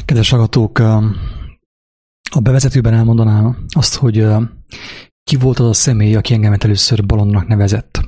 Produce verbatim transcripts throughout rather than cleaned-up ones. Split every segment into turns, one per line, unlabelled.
Kedves hallgatók, a bevezetőben elmondanám azt, hogy ki volt az a személy, aki engemet először Bolondnak nevezett.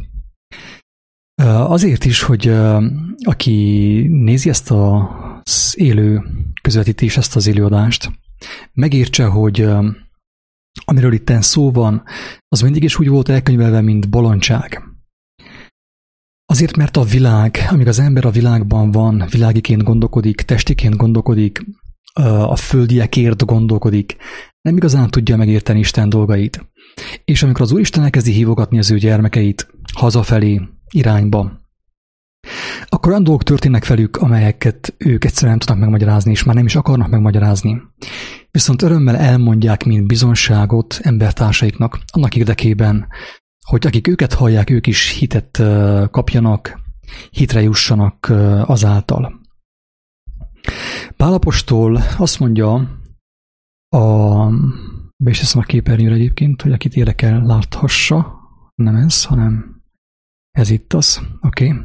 Azért is, hogy aki nézi ezt az élő közvetítést, ezt az élőadást, megértse, hogy amiről itten szó van, az mindig is úgy volt elkönyvelve, mint bolondság. Azért, mert a világ, amíg az ember a világban van, világiként gondolkodik, testiként gondolkodik, a földiekért gondolkodik, nem igazán tudja megérteni Isten dolgait. És amikor az Úristen elkezdi hívogatni az ő gyermekeit hazafelé, irányba, akkor olyan dolgok történnek velük, amelyeket ők egyszerűen nem tudnak megmagyarázni, és már nem is akarnak megmagyarázni. Viszont örömmel elmondják, mint bizonságot embertársaiknak, annak érdekében, hogy akik őket hallják, ők is hitet kapjanak, hitre jussanak azáltal. Pál apostol azt mondja, a, be is teszem a képernyőre egyébként, hogy akit érdekel, láthassa, nem ez, hanem ez itt az, oké. Okay.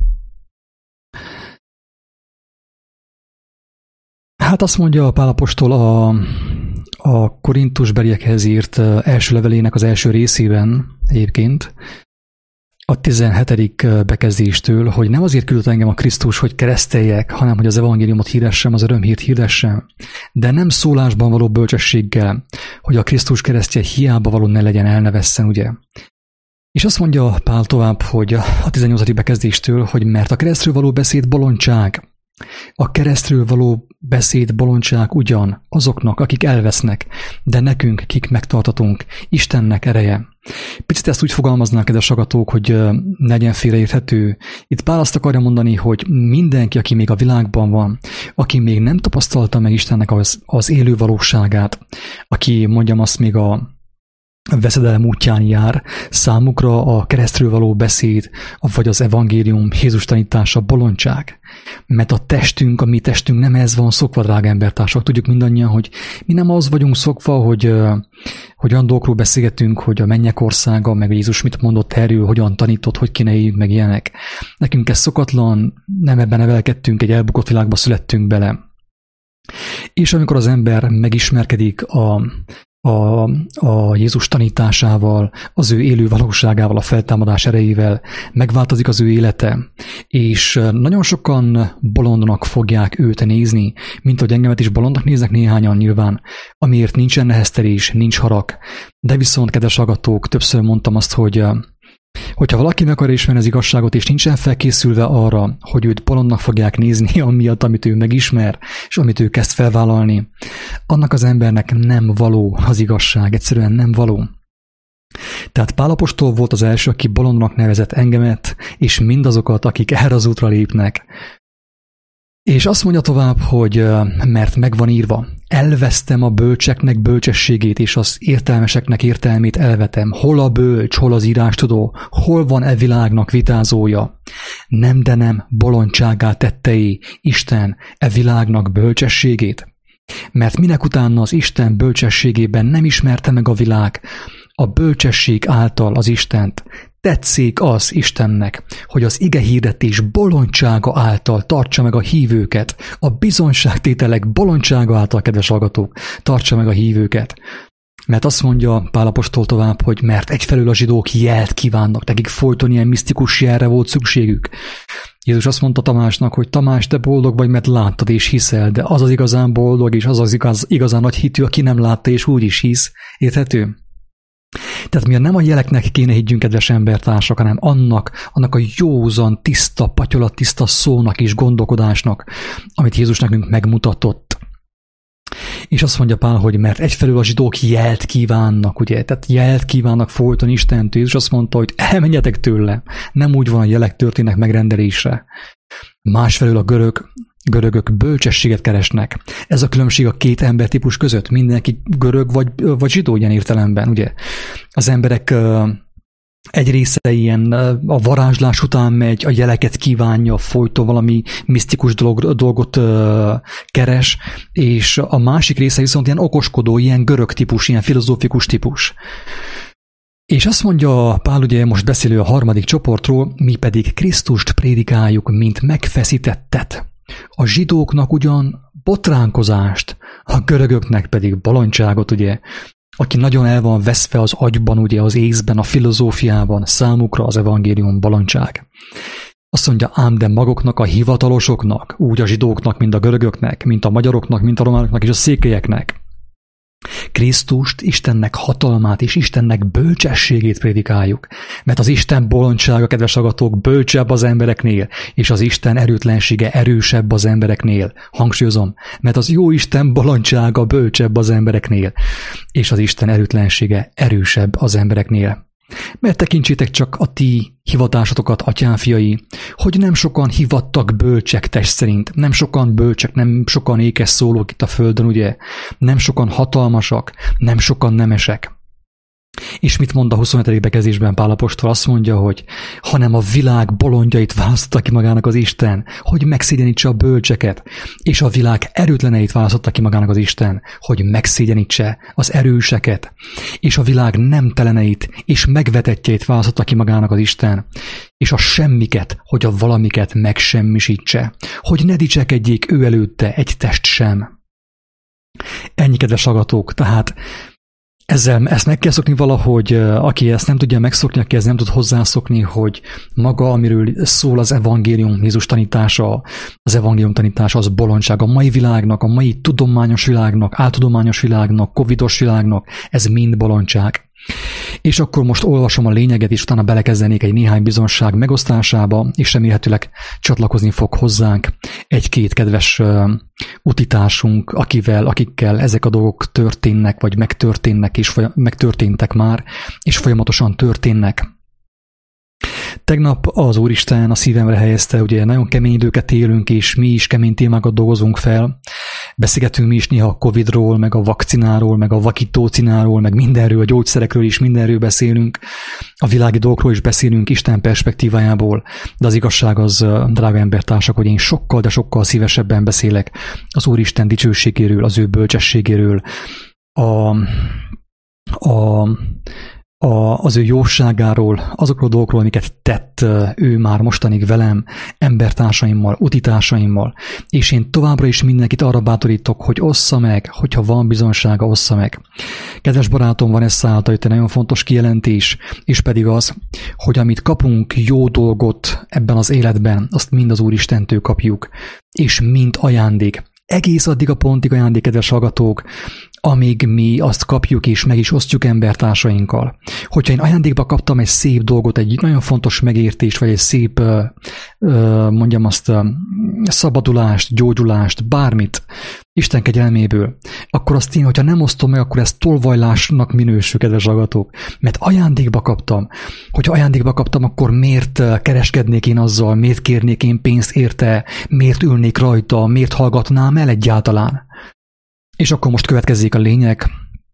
Hát azt mondja a Pál apostol a, a korintusbeliekhez írt első levelének az első részében egyébként, a tizenhetedik bekezdéstől, hogy nem azért küldött engem a Krisztus, hogy kereszteljek, hanem hogy az evangéliumot hirdessem, az örömhírt hirdessem, de nem szólásban való bölcsességgel, hogy a Krisztus keresztje hiába való ne legyen, elnevesszen, ugye? És azt mondja Pál tovább, hogy a tizennyolcadik bekezdéstől, hogy mert a keresztről való beszéd bolondság. A keresztről való beszéd bolondság ugyan azoknak, akik elvesznek, de nekünk, kik megtartatunk, Istennek ereje. Picit ezt úgy fogalmaznak, kedves hallgatók, hogy ne legyen félreérthető. Itt Pál azt akarja mondani, hogy mindenki, aki még a világban van, aki még nem tapasztalta meg Istennek az, az élő valóságát, aki, mondjam azt, még a veszedelem útján jár, számukra a keresztről való beszéd, vagy az evangélium, Jézus tanítása bolondság. Mert a testünk, a mi testünk nem ez van szokva, drága embertársak. Tudjuk mindannyian, hogy mi nem az vagyunk szokva, hogy, hogy olyan dolgokról beszélgetünk, hogy a mennyek országa, meg Jézus mit mondott erről, hogyan tanított, hogy kéne éljünk, meg ilyenek. Nekünk ez szokatlan, nem ebben nevelkedtünk, egy elbukott világba születtünk bele. És amikor az ember megismerkedik a A, a Jézus tanításával, az ő élő valóságával, a feltámadás erejével, megváltozik az ő élete, és nagyon sokan bolondnak fogják őt nézni, mint hogy engemet is bolondnak néznek néhányan nyilván, amiért nincsen neheztelés, nincs harag. De viszont, kedves hallgatók, többször mondtam azt, hogy hogyha valaki meg akar ismerni az igazságot, és nincsen felkészülve arra, hogy őt bolondnak fogják nézni, amiatt, amit ő megismer, és amit ő kezd felvállalni, annak az embernek nem való az igazság, egyszerűen nem való. Tehát Pál apostol volt az első, aki bolondnak nevezett engemet, és mindazokat, akik erre az útra lépnek. És azt mondja tovább, hogy mert megvan írva, elvesztem a bölcseknek bölcsességét, és az értelmeseknek értelmét elvetem. Hol a bölcs, hol az írástudó, hol van e világnak vitázója? Nem, de nem bolondságá tettei Isten e világnak bölcsességét. Mert minek utána az Isten bölcsességében nem ismerte meg a világ a bölcsesség által az Istent. Tetszék az Istennek, hogy az ige hirdetés bolondsága által tartsa meg a hívőket, a bizonyságtételek bolondsága által, kedves hallgatók, tartsa meg a hívőket. Mert azt mondja Pál apostol tovább, hogy mert egyfelől a zsidók jelt kívánnak, nekik folyton ilyen misztikus jelre volt szükségük. Jézus azt mondta Tamásnak, hogy Tamás, te boldog vagy, mert láttad és hiszel, de az az igazán boldog, és az az igaz, igazán nagy hitű, aki nem látta és úgy is hisz. Érthető? Tehát mi nem a jeleknek kéne higgyünk, kedves embertársak, hanem annak, annak a józan, tiszta, patyolat, tiszta szónak és gondolkodásnak, amit Jézus nekünk megmutatott. És azt mondja Pál, hogy mert egyfelől a zsidók jelt kívánnak, ugye? Tehát jelt kívánnak folyton Istentől, és azt mondta, hogy elmenjetek tőle. Nem úgy van, a jelek történnek megrendelésre. Másfelől a görög, görögök bölcsességet keresnek. Ez a különbség a két embertípus között. Mindenki görög vagy, vagy zsidó ilyen értelemben, ugye? Az emberek egy része ilyen a varázslás után megy, a jeleket kívánja, folyton valami misztikus dolog, dolgot uh, keres, és a másik része viszont ilyen okoskodó, ilyen görög típus, ilyen filozófikus típus. És azt mondja Pál, ugye most beszélő a harmadik csoportról, mi pedig Krisztust prédikáljuk, mint megfeszítettet. A zsidóknak ugyan botránkozást, a görögöknek pedig bolondságot, ugye, aki nagyon el van veszve az agyban, ugye, az észben, a filozófiában, számukra az evangélium bolondság. Azt mondja, ám de maguknak, a hivatalosoknak, úgy a zsidóknak, mint a görögöknek, mint a magyaroknak, mint a románoknak és a székelyeknek, Krisztust, Istennek hatalmát és Istennek bölcsességét prédikáljuk, mert az Isten bolondsága, kedves hallgatók, bölcsebb az embereknél, és az Isten erőtlensége erősebb az embereknél. Hangsúlyozom, mert az jó Isten bolondsága bölcsebb az embereknél, és az Isten erőtlensége erősebb az embereknél. Mert tekintsétek csak a ti hivatásotokat, atyám fiai, hogy nem sokan hivattak bölcsek test szerint, nem sokan bölcsek, nem sokan ékes szólók itt a földön, ugye, nem sokan hatalmasak, nem sokan nemesek. És mit mond a huszonhetedik bekezdésben Pál apostol? Azt mondja, hogy hanem a világ bolondjait választotta ki magának az Isten, hogy megszégyenítse a bölcseket, és a világ erőtleneit választotta ki magának az Isten, hogy megszégyenítse az erőseket, és a világ nemteleneit és megvetettjeit választotta ki magának az Isten, és a semmiket, hogy a valamiket megsemmisítse, hogy ne dicsekedjék ő előtte egy test sem. Ennyi, kedves hallgatók, tehát ezzel ezt meg kell szokni valahogy, aki ezt nem tudja megszokni, aki ezt nem tud hozzászokni, hogy maga, amiről szól az evangélium, Jézus tanítása, az evangélium tanítása, az bolondság. A mai világnak, a mai tudományos világnak, áltudományos világnak, covidos világnak, ez mind bolondság. És akkor most olvasom a lényeget, és utána belekezdenék egy néhány bizonság megosztásába, és remélhetőleg csatlakozni fog hozzánk egy-két kedves uh, utitársunk, akivel, akikkel ezek a dolgok történnek, vagy megtörténnek, és folyam- megtörténtek már, és folyamatosan történnek. Tegnap az Úristen a szívemre helyezte, ugye nagyon kemény időket élünk, és mi is kemény témákat dolgozunk fel. Beszélgetünk mi is néha a Covidról, meg a vakcináról, meg a vakítócináról, meg mindenről, a gyógyszerekről is mindenről beszélünk. A világi dolgokról is beszélünk Isten perspektívájából, de az igazság az, drága embertársak, hogy én sokkal, de sokkal szívesebben beszélek az Úristen dicsőségéről, az ő bölcsességéről, a... a A, az ő jóságáról, azokról a dolgokról, amiket tett ő már mostanig velem, embertársaimmal, utitársaimmal, és én továbbra is mindenkit arra bátorítok, hogy ossza meg, hogyha van bizonsága, ossza meg. Kedves barátom, van ez szállta, hogy egy nagyon fontos kijelentés, és pedig az, hogy amit kapunk jó dolgot ebben az életben, azt mind az Úristentől kapjuk, és mind ajándék. Egész addig a pontig, ajándék, kedves hallgatók, amíg mi azt kapjuk és meg is osztjuk embertársainkkal. Hogyha én ajándékba kaptam egy szép dolgot, egy nagyon fontos megértést, vagy egy szép, mondjam azt, szabadulást, gyógyulást, bármit Isten kegyelméből, akkor azt én, hogyha nem osztom meg, akkor ez tolvajlásnak minősül, kedves hallgatók, mert ajándékba kaptam. Hogyha ajándékba kaptam, akkor miért kereskednék én azzal, miért kérnék én pénzt érte, miért ülnék rajta, miért hallgatnám el egyáltalán? És akkor most következzék a lényeg.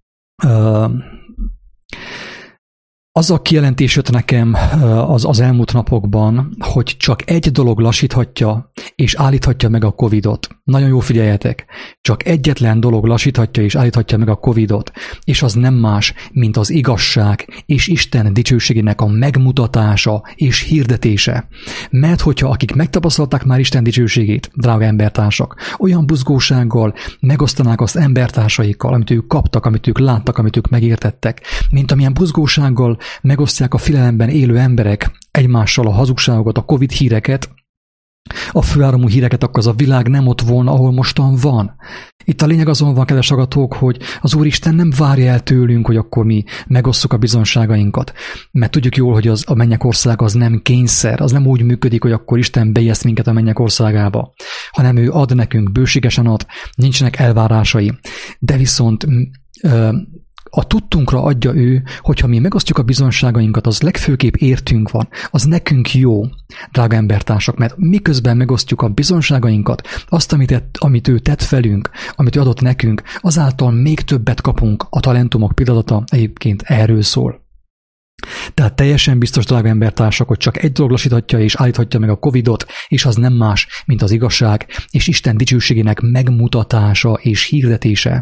Az a kijelentés jött nekem az, az elmúlt napokban, hogy csak egy dolog lassíthatja és állíthatja meg a Covidot. Nagyon jó figyeljetek, csak egyetlen dolog lassíthatja és állíthatja meg a Covidot, és az nem más, mint az igazság és Isten dicsőségének a megmutatása és hirdetése. Mert hogyha akik megtapasztalták már Isten dicsőségét, drága embertársak, olyan buzgósággal megosztanák azt embertársaikkal, amit ők kaptak, amit ők láttak, amit ők megértettek, mint amilyen buzgósággal megosztják a félelemben élő emberek egymással a hazugságokat, a Covid híreket, a főáramú híreket, akkor az a világ nem ott volna, ahol mostan van. Itt a lényeg azon van, kedves hallgatók, hogy az Úristen nem várja el tőlünk, hogy akkor mi megosszuk a bizonságainkat. Mert tudjuk jól, hogy az, a mennyek ország az nem kényszer, az nem úgy működik, hogy akkor Isten bejeszt minket a mennyek országába, hanem ő ad nekünk, bőségesen ad, nincsenek elvárásai. De viszont ö, a tudtunkra adja ő, hogyha mi megosztjuk a bizonságainkat, az legfőképp értünk van, az nekünk jó, drága embertársak, mert miközben megosztjuk a bizonságainkat, azt, amit, amit ő tett velünk, amit ő adott nekünk, azáltal még többet kapunk. A talentumok pillanata egyébként erről szól. Tehát teljesen biztos, drága embertársak, hogy csak egy dolog lassíthatja és állíthatja meg a Covidot, és az nem más, mint az igazság és Isten dicsőségének megmutatása és hirdetése.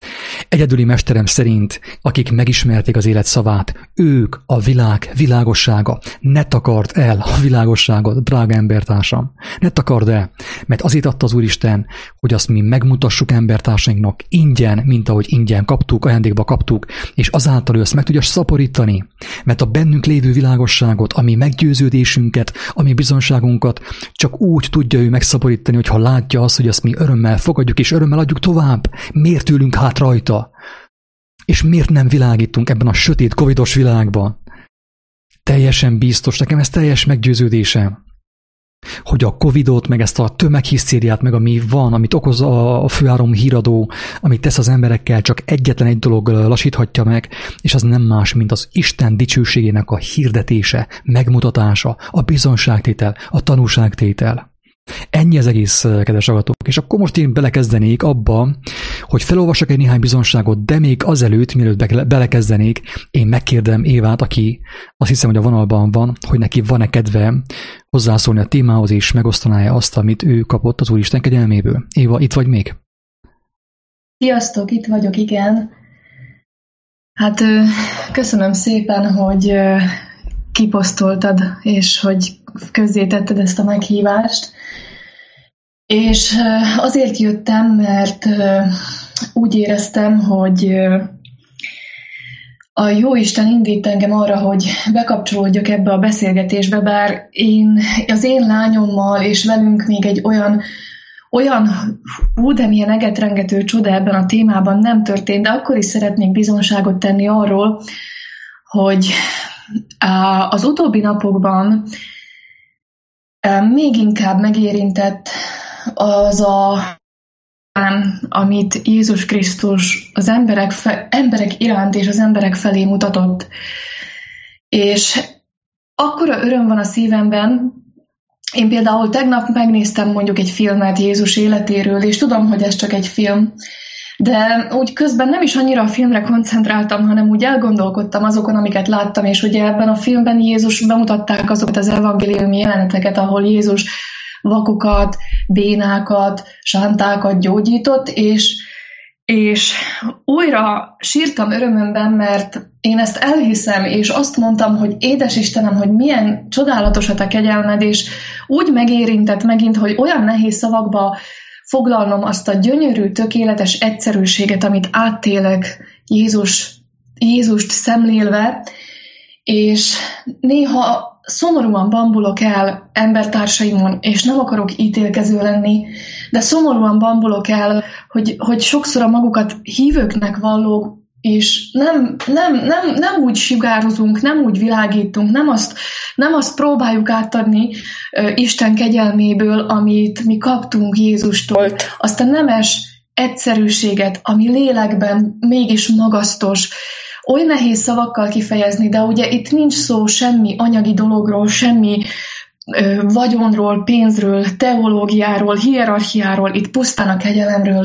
Egyedüli mesterem szerint, akik megismerték az élet szavát, ők a világ világossága. Ne takard el a világosságot, drága embertársam. Ne takard el, mert azért adta az Úristen, hogy azt mi megmutassuk embertársainknak ingyen, mint ahogy ingyen kaptuk, ajándékba kaptuk, és azáltal ő azt meg tudja szaporítani. Mert a bennünk lévő világosságot, ami meggyőződésünket, ami bizonságunkat csak úgy tudja ő megszaporítani, hogyha látja azt, hogy azt mi örömmel fogadjuk, és örömmel adjuk tovább. Miért ülünk hát rajta? És miért nem világítunk ebben a sötét, covidos világban? Teljesen biztos, nekem ez teljes meggyőződésem, hogy a covidot, meg ezt a tömeghisztériát, meg ami van, amit okoz a főáram híradó, amit tesz az emberekkel, csak egyetlen egy dolog lassíthatja meg, és az nem más, mint az Isten dicsőségének a hirdetése, megmutatása, a bizonságtétel, a tanúságtétel. Ennyi az egész, kedves hallgatók. És akkor most én belekezdenék abba, hogy felolvasok egy néhány bizonságot, de még azelőtt, mielőtt belekezdenék, én megkérdem Évát, aki azt hiszem, hogy a vonalban van, hogy neki van-e kedve hozzászólni a témához, és megosztaná-e azt, amit ő kapott az Úristen kegyelméből. Éva, itt vagy még?
Sziasztok, itt vagyok, igen. Hát köszönöm szépen, hogy kiposztoltad, és hogy közzétetted ezt a meghívást. És azért jöttem, mert úgy éreztem, hogy a Jóisten indít engem arra, hogy bekapcsolódjak ebbe a beszélgetésbe, bár én, az én lányommal és velünk még egy olyan, olyan hú, de milyen egetrengető csoda ebben a témában nem történt, de akkor is szeretnék bizonságot tenni arról, hogy az utóbbi napokban még inkább megérintett az a amit Jézus Krisztus az emberek, fe, emberek iránt és az emberek felé mutatott. És akkora öröm van a szívemben. Én például tegnap megnéztem mondjuk egy filmet Jézus életéről, és tudom, hogy ez csak egy film, de úgy közben nem is annyira a filmre koncentráltam, hanem úgy elgondolkodtam azokon, amiket láttam, és ugye ebben a filmben Jézus bemutatták azokat az evangéliumi jeleneteket, ahol Jézus vakukat, bénákat, sántákat gyógyított, és, és újra sírtam örömömben, mert én ezt elhiszem, és azt mondtam, hogy édes Istenem, hogy milyen csodálatos a te kegyelmed, és úgy megérintett megint, hogy olyan nehéz szavakba foglalnom azt a gyönyörű, tökéletes egyszerűséget, amit áttélek Jézus, Jézust szemlélve, és néha szomorúan bambulok el embertársaimon, és nem akarok ítélkező lenni, de szomorúan bambulok el, hogy, hogy sokszor a magukat hívőknek vallók, és nem, nem, nem, nem úgy sugározunk, nem úgy világítunk, nem azt, nem azt próbáljuk átadni uh, Isten kegyelméből, amit mi kaptunk Jézustól, azt a nemes egyszerűséget, ami lélekben mégis magasztos, oly nehéz szavakkal kifejezni, de ugye itt nincs szó semmi anyagi dologról, semmi ö, vagyonról, pénzről, teológiáról, hierarchiáról, itt pusztán a kegyelemről.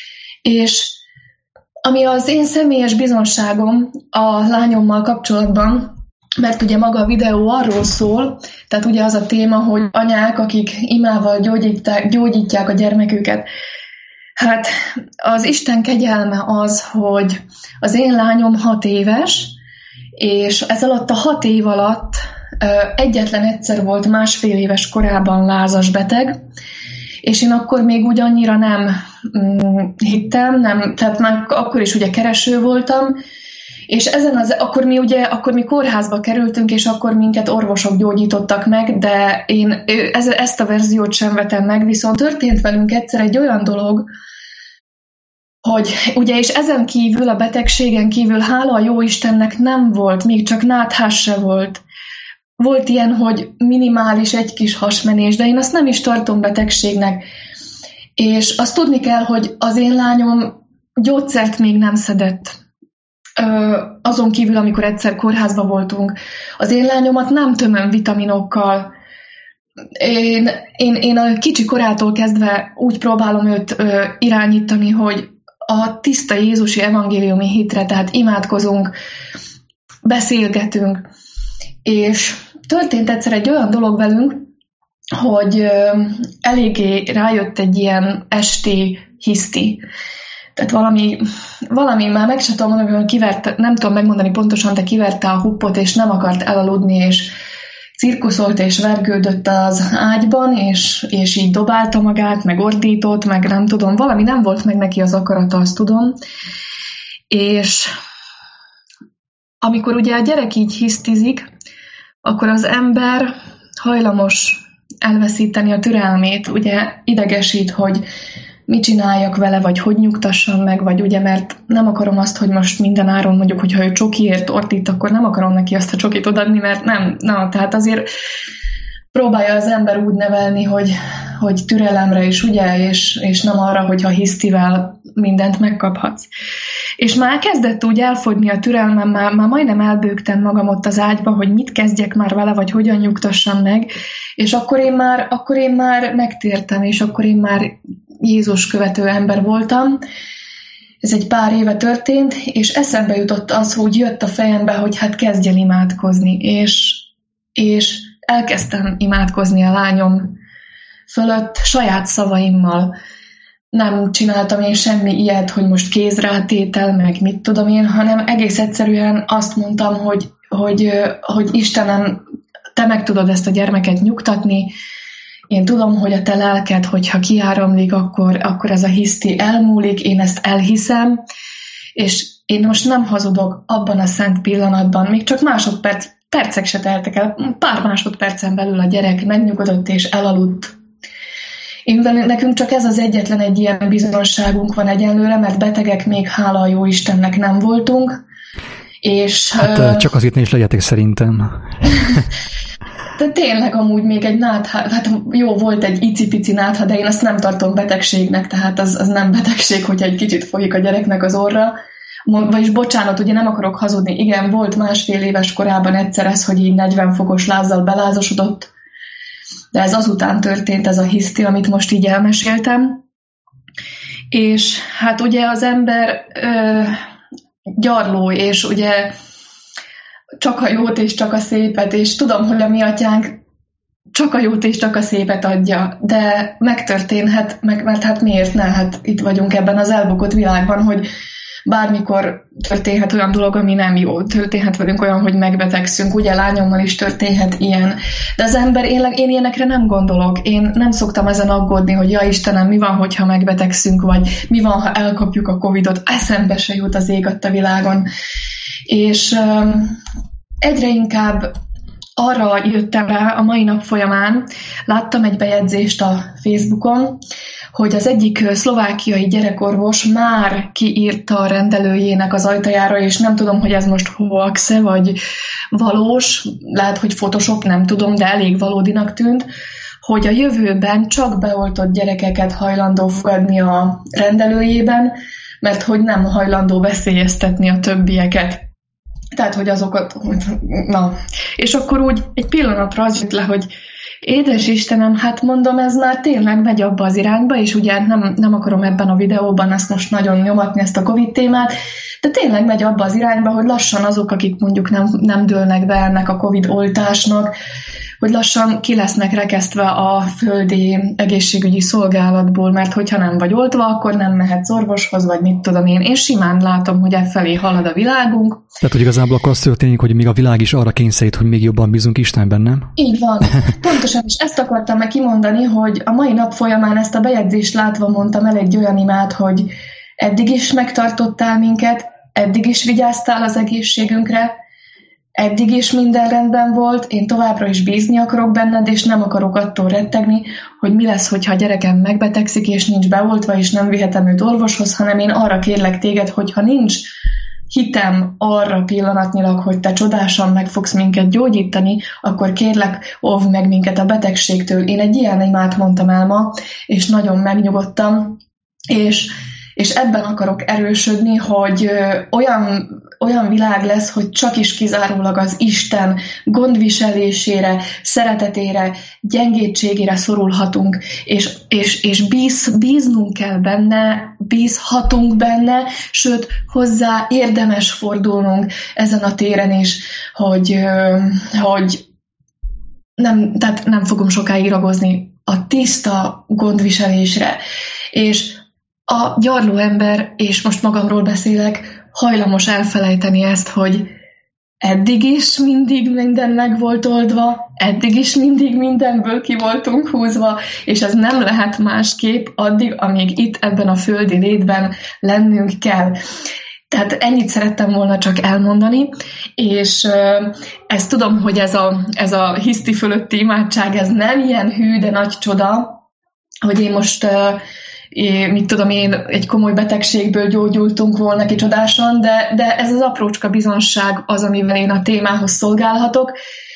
És ami az én személyes bizonságom a lányommal kapcsolatban, mert ugye maga a videó arról szól, tehát ugye az a téma, hogy anyák, akik imával gyógyítják, gyógyítják a gyermeküket. Hát az Isten kegyelme az, hogy az én lányom hat éves, és ez alatt a hat év alatt egyetlen egyszer volt másfél éves korában lázas beteg, és én akkor még úgy annyira nem hittem, nem, tehát már akkor is ugye kereső voltam, és ezen az, akkor mi ugye, akkor mi kórházba kerültünk, és akkor minket orvosok gyógyítottak meg, de én ez, ezt a verziót sem vetem meg, viszont történt velünk egyszer egy olyan dolog, hogy ugye, és ezen kívül, a betegségen kívül, hála a jó Istennek nem volt, még csak náthás se volt. Volt ilyen, hogy minimális egy kis hasmenés, de én azt nem is tartom betegségnek. És azt tudni kell, hogy az én lányom gyógyszert még nem szedett. Azon kívül, amikor egyszer kórházba voltunk. Az én lányomat nem tömöm vitaminokkal. Én, én, én a kicsi korától kezdve úgy próbálom őt ö, irányítani, hogy a tiszta jézusi evangéliumi hitre, tehát imádkozunk, beszélgetünk. És történt egyszer egy olyan dolog velünk, hogy ö, eléggé rájött egy ilyen esti hiszti. tehát valami, valami már meg sem tudom mondani, hogy kiverte, nem tudom megmondani pontosan, de kiverte a huppot, és nem akart elaludni, és cirkuszolt és vergődött az ágyban, és, és így dobálta magát, meg ordított, meg nem tudom, valami nem volt meg neki az akarata, azt tudom. És amikor ugye a gyerek így hisztizik, akkor az ember hajlamos elveszíteni a türelmét, ugye idegesít, hogy mit csináljak vele, vagy hogy nyugtassam meg, vagy ugye, mert nem akarom azt, hogy most minden áron mondjuk, hogyha ő csokiért ordít, akkor nem akarom neki azt a csokit odaadni, mert nem, na, tehát azért próbálja az ember úgy nevelni, hogy, hogy türelemre is, ugye, és, és nem arra, hogyha hisztivel mindent megkaphatsz. És már kezdett úgy elfogyni a türelmem, már, már majdnem elbőgtem magam ott az ágyba, hogy mit kezdjek már vele, vagy hogyan nyugtassam meg, és akkor én már, akkor én már megtértem, és akkor én már Jézus követő ember voltam. Ez egy pár éve történt, és eszembe jutott az, hogy jött a fejembe, hogy hát kezdjen imádkozni, és, és elkezdtem imádkozni a lányom fölött saját szavaimmal. Nem csináltam én semmi ilyet, hogy most kézrátétel, meg mit tudom én, hanem egész egyszerűen azt mondtam, hogy, hogy, hogy Istenem, te meg tudod ezt a gyermeket nyugtatni, én tudom, hogy a te lelked, hogyha kiáramlik, akkor, akkor ez a hiszti elmúlik, én ezt elhiszem, és én most nem hazudok abban a szent pillanatban, még csak másodperc, percek se teltek el, pár másodpercen belül a gyerek megnyugodott és elaludt. Én, nekünk csak ez az egyetlen egy ilyen bizonyosságunk van egyenlőre, mert betegek még hála a jó Istennek nem voltunk. És,
hát uh, csak azért ne is legyetek szerintem.
De tényleg amúgy még egy nátha, hát jó, volt egy icipici nátha, de én azt nem tartom betegségnek, tehát az, az nem betegség, hogyha egy kicsit folyik a gyereknek az orra. Vagyis bocsánat, ugye nem akarok hazudni, igen, volt másfél éves korában egyszer ez, hogy így negyven fokos lázzal belázasodott, de ez azután történt, ez a hiszti, amit most így elmeséltem. És hát ugye az ember ö, gyarló, és ugye csak a jót és csak a szépet, és tudom, hogy a mi atyánk csak a jót és csak a szépet adja, de megtörténhet, meg, mert hát miért ne? Hát itt vagyunk ebben az elbukott világban, hogy bármikor történhet olyan dolog, ami nem jó. Történhet velünk olyan, hogy megbetegszünk. Ugye lányommal is történhet ilyen. De az ember, én, én ilyenekre nem gondolok. Én nem szoktam ezen aggódni, hogy ja Istenem, mi van, hogyha megbetegszünk, vagy mi van, ha elkapjuk a Covidot. Eszembe se jut az ég adta világon. És um, egyre inkább arra jöttem rá a mai nap folyamán, láttam egy bejegyzést a Facebookon, hogy az egyik szlovákiai gyerekorvos már kiírta a rendelőjének az ajtajára, és nem tudom, hogy ez most hoax-e, vagy valós, lehet, hogy Photoshop, nem tudom, de elég valódinak tűnt, hogy a jövőben csak beoltott gyerekeket hajlandó fogadni a rendelőjében, mert hogy nem hajlandó veszélyeztetni a többieket. Tehát, hogy azokat, na. És akkor úgy egy pillanatra az jut le, hogy édes Istenem, hát mondom, ez már tényleg megy abba az irányba, és ugye nem, nem akarom ebben a videóban ezt most nagyon nyomatni, ezt a Covid témát, de tényleg megy abba az irányba, hogy lassan azok, akik mondjuk nem, nem dőlnek be ennek a Covid oltásnak, hogy lassan ki lesznek rekesztve a földi egészségügyi szolgálatból, mert hogyha nem vagy oltva, akkor nem mehetsz orvoshoz, vagy mit tudom én. Én simán látom, hogy efelé halad a világunk.
Tehát, hogy igazából akkor az történik, hogy még a világ is arra kényszerít, hogy még jobban bízunk Istenben, nem?
Így van. Pontosan, és ezt akartam meg kimondani, hogy a mai nap folyamán ezt a bejegyzést látva mondtam el egy olyan imát, hogy eddig is megtartottál minket, eddig is vigyáztál az egészségünkre, eddig is minden rendben volt, én továbbra is bízni akarok benned, és nem akarok attól rettegni, hogy mi lesz, hogyha a gyerekem megbetegszik, és nincs beoltva, és nem vihetem őt orvoshoz, hanem én arra kérlek téged, hogyha nincs hitem arra pillanatnyilag, hogy te csodásan meg fogsz minket gyógyítani, akkor kérlek, óvd meg minket a betegségtől. Én egy ilyen imát mondtam el ma, és nagyon megnyugodtam, és, és ebben akarok erősödni, hogy ö, olyan olyan világ lesz, hogy csak is kizárólag az Isten gondviselésére, szeretetére, gyengétségére szorulhatunk, és, és, és bíz, bíznunk kell benne, bízhatunk benne, sőt, hozzá érdemes fordulnunk ezen a téren is, hogy, hogy nem, tehát nem fogom sokáig ragozni a tiszta gondviselésre. És a gyarló ember, és most magamról beszélek, hajlamos elfelejteni ezt, hogy eddig is mindig minden meg volt oldva, eddig is mindig mindenből ki voltunk húzva, és ez nem lehet másképp addig, amíg itt ebben a földi létben lennünk kell. Tehát ennyit szerettem volna csak elmondani, és ezt tudom, hogy ez a, ez a hiszti fölötti imádság, ez nem ilyen hű, de nagy csoda, hogy én most, én, mit tudom én, egy komoly betegségből gyógyultunk volna ki csodásan, de, de ez az aprócska bizonság az, amivel én a témához szolgálhatok.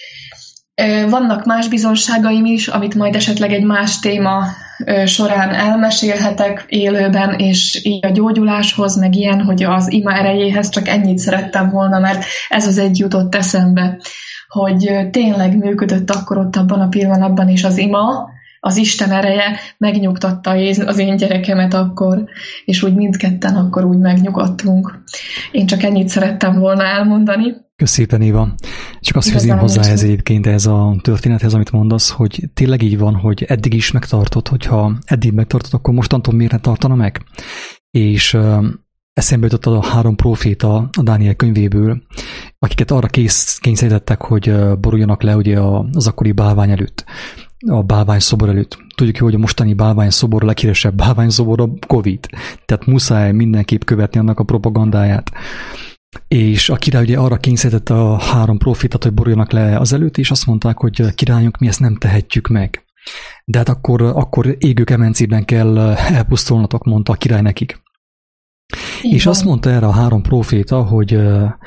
Vannak más bizonságaim is, amit majd esetleg egy más téma során elmesélhetek élőben, és így a gyógyuláshoz, meg ilyen, hogy az ima erejéhez csak ennyit szerettem volna, mert ez az egy jutott eszembe, hogy tényleg működött akkor ott abban a pillanatban is az ima, az Isten ereje megnyugtatta az én gyerekemet akkor, és úgy mindketten akkor úgy megnyugodtunk. Én csak ennyit szerettem volna elmondani.
Köszönöm szépen, Éva. Csak azt fűzném hozzá ez egyébként ez a történethez, amit mondasz, hogy tényleg így van, hogy eddig is megtartod, hogyha eddig megtartod, akkor mostantól miért ne tartana meg? És uh, eszembe jutott a három próféta a Dániel könyvéből, akiket arra kész, kényszerítettek, hogy uh, boruljanak le ugye az akkori bálvány előtt, a bálvány szobor előtt. Tudjuk jó, hogy a mostani bálvány szobor, a leghíresebb bálvány szobor a Covid. Tehát muszáj mindenképp követni annak a propagandáját. És a király ugye arra kényszerítette a három profétát, hogy boruljanak le az előtt, és azt mondták, hogy királyunk, mi ezt nem tehetjük meg. De hát akkor, akkor égő kemencében kell elpusztulnatok, mondta a király nekik. Igen. És azt mondta erre a három proféta, hogy,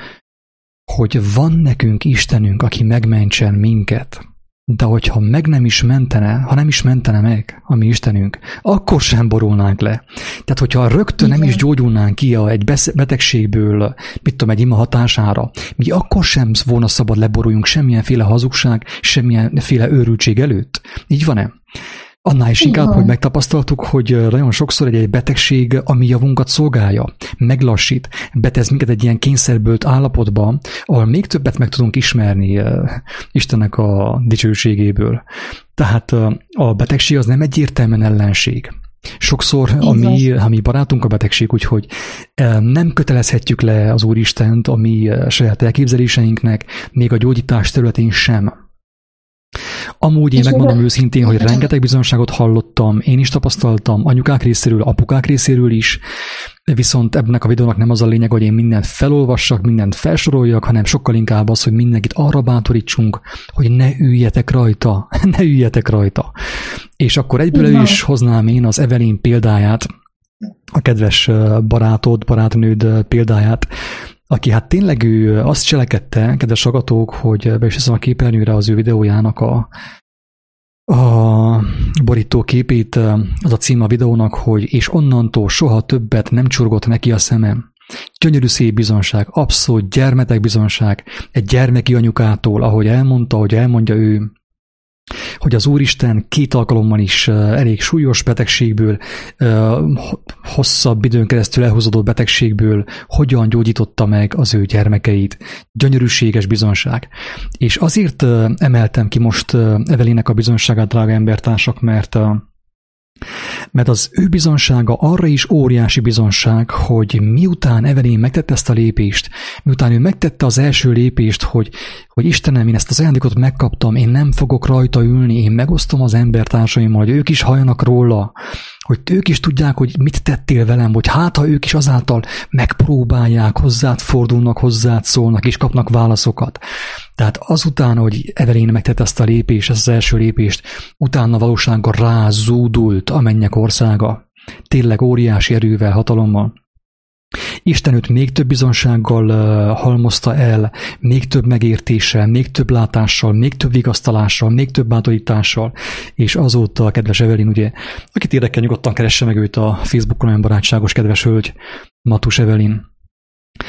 hogy van nekünk Istenünk, aki megmentsen minket. De hogyha meg nem is mentene, ha nem is mentene meg a mi Istenünk, akkor sem borulnánk le. Tehát, hogyha rögtön nem is gyógyulnánk ki a egy betegségből, mit tudom, egy ima hatására, mi akkor sem volna szabad leboruljunk semmilyenféle hazugság, semmilyenféle őrültség előtt. Így van-e? Annál is inkább, hogy megtapasztaltuk, hogy nagyon sokszor egy, egy betegség a mi javunkat szolgálja, meglassít, betesz minket egy ilyen kényszerbölt állapotba, ahol még többet meg tudunk ismerni uh, Istennek a dicsőségéből. Tehát uh, a betegség az nem egyértelműen ellenség. Sokszor a mi, a mi barátunk a betegség, úgyhogy uh, nem kötelezhetjük le az Úristent a mi uh, saját elképzeléseinknek, még a gyógyítás területén sem. Amúgy én megmondom őszintén, hogy rengeteg bizonyságot hallottam, én is tapasztaltam, anyukák részéről, apukák részéről is, viszont ebben a videónak nem az a lényeg, hogy én mindent felolvassak, mindent felsoroljak, hanem sokkal inkább az, hogy mindenkit arra bátorítsunk, hogy ne üljetek rajta, ne üljetek rajta. És akkor egyből elő is hoznám én az Evelyn példáját, a kedves barátod, barátnőd példáját, aki hát tényleg ő azt cselekedte, kedves hallgatók, hogy be is teszem a képernyőre az ő videójának a, a borító képét, az a cím a videónak, hogy és onnantól soha többet nem csurgott neki a szemem. Gyönyörű szép bizonság, abszolút gyermetek bizonság, egy gyermeki anyukától, ahogy elmondta, hogy elmondja ő, hogy az Úristen két alkalommal is elég súlyos betegségből, hosszabb időn keresztül elhúzódott betegségből hogyan gyógyította meg az ő gyermekeit. Gyönyörűséges bizonság. És azért emeltem ki most Evelynnek a bizonságát, drága embertársak, mert mert az ő bizonsága arra is óriási bizonság, hogy miután Evelyn megtette ezt a lépést, miután ő megtette az első lépést, hogy, hogy Istenem, én ezt az ajándékot megkaptam, én nem fogok rajta ülni, én megosztom az embertársaimmal, hogy ők is halljanak róla, hogy ők is tudják, hogy mit tettél velem, hogy hát, ha ők is azáltal megpróbálják, hozzád fordulnak, hozzád szólnak, és kapnak válaszokat. Tehát azután, hogy Evelyn megtette ezt a lépést, ezt az első lépést, utána valósággal rázúdult a mennyek országa. Tényleg óriási erővel, hatalommal. Isten őt még több bizonsággal uh, halmozta el, még több megértéssel, még több látással, még több vigasztalással, még több bátorítással, és azóta a kedves Evelyn, ugye, akit érdekel, nyugodtan keresse meg őt a Facebookon, olyan barátságos, kedves hölgy, Matus Evelyn.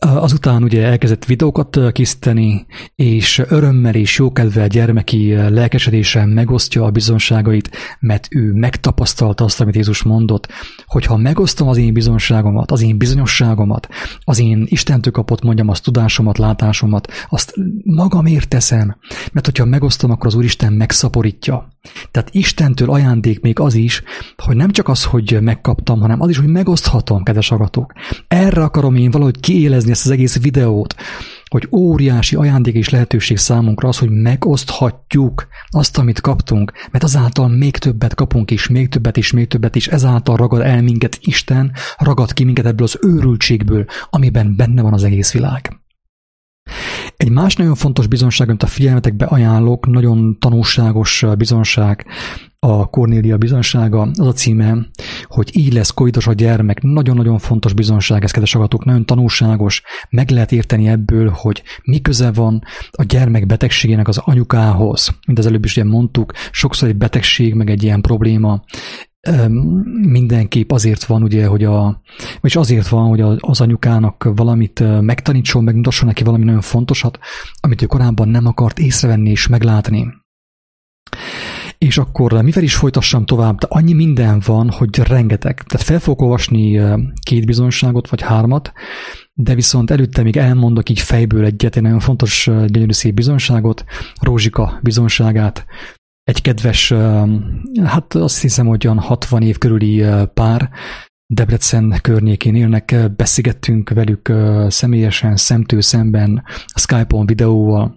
Azután ugye elkezdett videókat készíteni, és örömmel és jókedvel gyermeki lelkesedéssel megosztja a bizonságait, mert ő megtapasztalta azt, amit Jézus mondott, hogy ha megosztom az én bizonságomat, az én bizonyosságomat, az én Istentől kapott, mondjam, az tudásomat, látásomat, azt magamért teszem, mert hogyha megosztom, akkor az Úristen megszaporítja. Tehát Istentől ajándék még az is, hogy nem csak az, hogy megkaptam, hanem az is, hogy megoszthatom, kedves hallgatók. Erre akarom én valahogy kiélezni ezt az egész videót, hogy óriási ajándék és lehetőség számunkra az, hogy megoszthatjuk azt, amit kaptunk, mert azáltal még többet kapunk is, még többet is, még többet is, ezáltal ragad el minket Isten, ragad ki minket ebből az őrültségből, amiben benne van az egész világ. Egy más nagyon fontos bizonság, amit a figyelmetekbe ajánlok, nagyon tanulságos bizonság, a Kornélia bizonsága, az a címe, hogy így lesz covidos a gyermek. Nagyon-nagyon fontos bizonság, ez, kedves hallgatók, nagyon tanulságos. Meg lehet érteni ebből, hogy mi köze van a gyermek betegségének az anyukához. Mint az előbb is ugye mondtuk, sokszor egy betegség, meg egy ilyen probléma mindenképp azért van, ugye, hogy a, és azért van, hogy az anyukának valamit megtanítson, megmutasson neki valami nagyon fontosat, amit ő korábban nem akart észrevenni és meglátni. És akkor mivel is folytassam tovább, de annyi minden van, hogy rengeteg. Tehát fel fogok olvasni két bizonyságot, vagy hármat, de viszont előtte még elmondok így fejből egyet, egy nagyon fontos, gyönyörű szép bizonyságot, Rózsika bizonyságát. Egy kedves, hát azt hiszem, hogy olyan hatvan év körüli pár, Debrecen környékén élnek, beszélgettünk velük személyesen, szemtől szemben, Skype-on, videóval.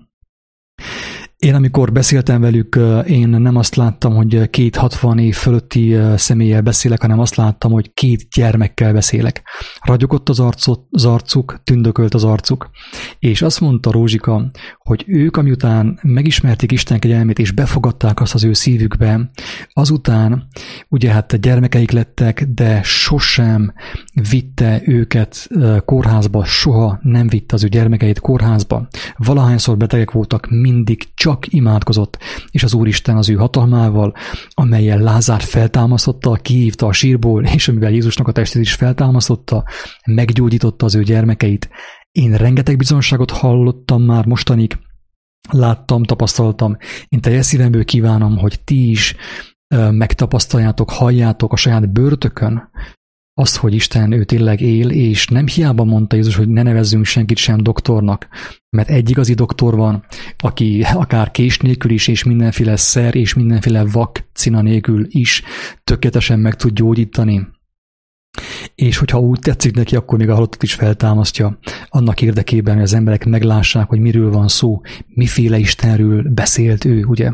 Én amikor beszéltem velük, én nem azt láttam, hogy két hatvan év fölötti személlyel beszélek, hanem azt láttam, hogy két gyermekkel beszélek. Ragyogott az, arcot, az arcuk, tündökölt az arcuk, és azt mondta Rózsika, hogy ők, amiután megismerték Isten kegyelmét, és befogadták azt az ő szívükbe, azután, ugye hát gyermekeik lettek, de sosem vitte őket kórházba, soha nem vitte az ő gyermekeit kórházba. Valahányszor betegek voltak, mindig csak imádkozott, és az Úristen az ő hatalmával, amellyel Lázár feltámasztotta, kihívta a sírból, és amivel Jézusnak a testét is feltámasztotta, meggyógyította az ő gyermekeit. Én rengeteg bizonyságot hallottam már mostanig, láttam, tapasztaltam. Én teljes szívemből kívánom, hogy ti is megtapasztaljátok, halljátok a saját bőrtökön azt, hogy Isten ő tényleg él, és nem hiába mondta Jézus, hogy ne nevezzünk senkit sem doktornak, mert egy igazi doktor van, aki akár kés nélkül is, és mindenféle szer, és mindenféle vakcina nélkül is tökéletesen meg tud gyógyítani. És hogyha úgy tetszik neki, akkor még a halottat is feltámasztja, annak érdekében, hogy az emberek meglássák, hogy miről van szó, miféle Istenről beszélt ő, ugye?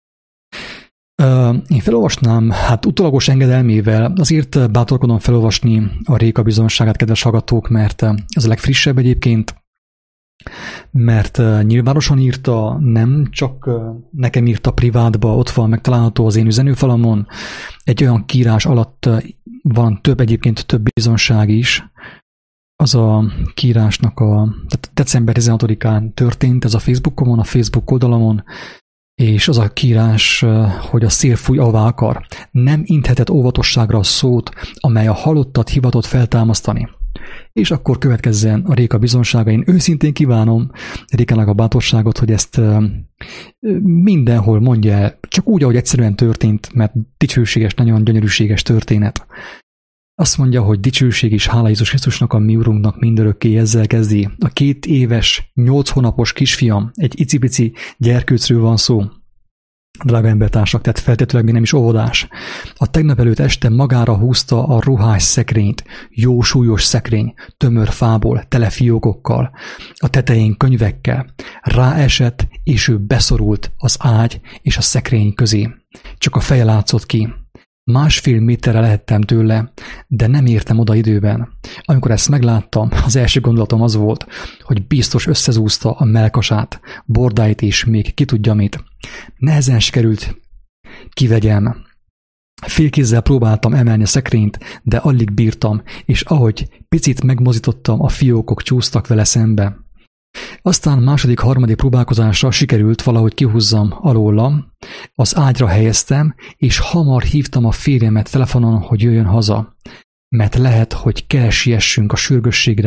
Én felolvasnám, hát utólagos engedelmével, azért bátorkodom felolvasni a Réka bizonyságát, kedves hallgatók, mert ez a legfrissebb egyébként, mert nyilvánosan írta, nem csak nekem írta privátba, ott van megtalálható az én üzenőfalamon, egy olyan kiírás alatt van több, egyébként több bizonyság is. Az a kiírásnak a, tehát december tizenhatodikán történt, ez a Facebookomon, a Facebook oldalamon, és az a kiírás, hogy a szél fúj, ahová akar. Nem inthetett óvatosságra a szót, amely a halottat hivatott feltámasztani. És akkor következzen a Réka bizonysága. Én őszintén kívánom Rékának a bátorságot, hogy ezt mindenhol mondja el, csak úgy, ahogy egyszerűen történt, mert dicsőséges, nagyon gyönyörűséges történet. Azt mondja, hogy dicsőség és hála Jézus Krisztusnak, a mi Urunknak mindörökké, ezzel kezdi. A két éves, nyolc hónapos kisfiam, egy icipici gyerkőcről van szó. Drága embertársak, tehát feltétlenül még nem is óvodás. A tegnap előtt este magára húzta a ruhás szekrényt, jó súlyos szekrény, tömör fából, tele fiókokkal, a tetején könyvekkel. Ráesett, és ő beszorult az ágy és a szekrény közé. Csak a feje látszott ki. Másfél méterre lehettem tőle, de nem értem oda időben. Amikor ezt megláttam, az első gondolatom az volt, hogy biztos összezúzta a mellkasát, bordáit és még ki tudja mit. Nehezen sikerült kivegyem. Félkézzel próbáltam emelni a szekrényt, de alig bírtam, és ahogy picit megmozítottam, a fiókok csúsztak vele szembe. Aztán második, harmadik próbálkozásra sikerült valahogy kihúzzam alóla, az ágyra helyeztem, és hamar hívtam a férjemet telefonon, hogy jöjjön haza, mert lehet, hogy kell siessünk a sürgősségre.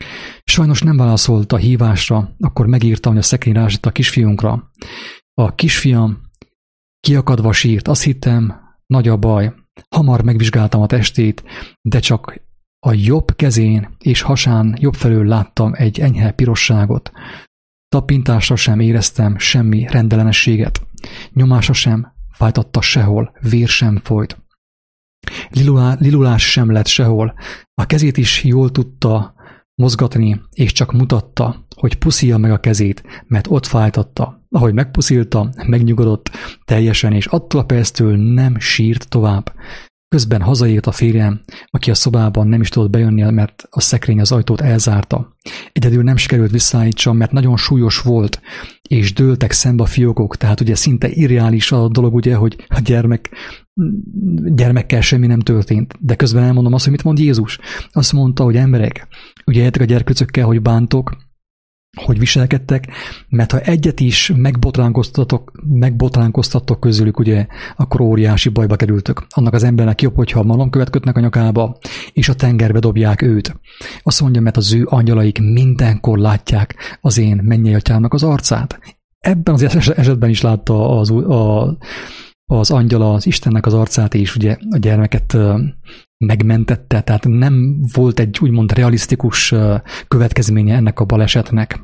Sajnos nem válaszolt a hívásra, akkor megírtam, hogy a szekrény rásett a kisfiunkra. A kisfiam kiakadva sírt, azt hittem, nagy a baj. Hamar megvizsgáltam a testét, de csak a jobb kezén és hasán jobb felől láttam egy enyhe pirosságot. Tapintásra sem éreztem semmi rendellenességet. Nyomása sem fájtatta sehol, vér sem folyt. Lilulá, lilulás sem lett sehol. A kezét is jól tudta mozgatni, és csak mutatta, hogy puszilja meg a kezét, mert ott fájtatta. Ahogy megpuszilta, megnyugodott teljesen, és attól a perctől nem sírt tovább. Közben hazaért a férjem, aki a szobában nem is tudott bejönni, mert a szekrény az ajtót elzárta. Egyedül nem sikerült visszaállítsam, mert nagyon súlyos volt, és dőltek szembe a fiókok, tehát ugye szinte irreális a dolog, ugye, hogy a gyermek, gyermekkel semmi nem történt. De közben elmondom azt, hogy mit mond Jézus. Azt mondta, hogy emberek, ügyeljetek a gyerkőcökkel, hogy bántok, hogy viselkedtek, mert ha egyet is megbotránkoztatok, megbotránkoztattok közülük, ugye, akkor óriási bajba kerültök. Annak az embernek jobb, hogyha malomkövet kötnek a nyakába, és a tengerbe dobják őt. Azt mondja, mert az ő angyalaik mindenkor látják az én mennyei atyámnak az arcát. Ebben az esetben is látta az, a, az angyala az Istennek az arcát, és ugye a gyermeket megmentette, tehát nem volt egy úgymond realisztikus következménye ennek a balesetnek.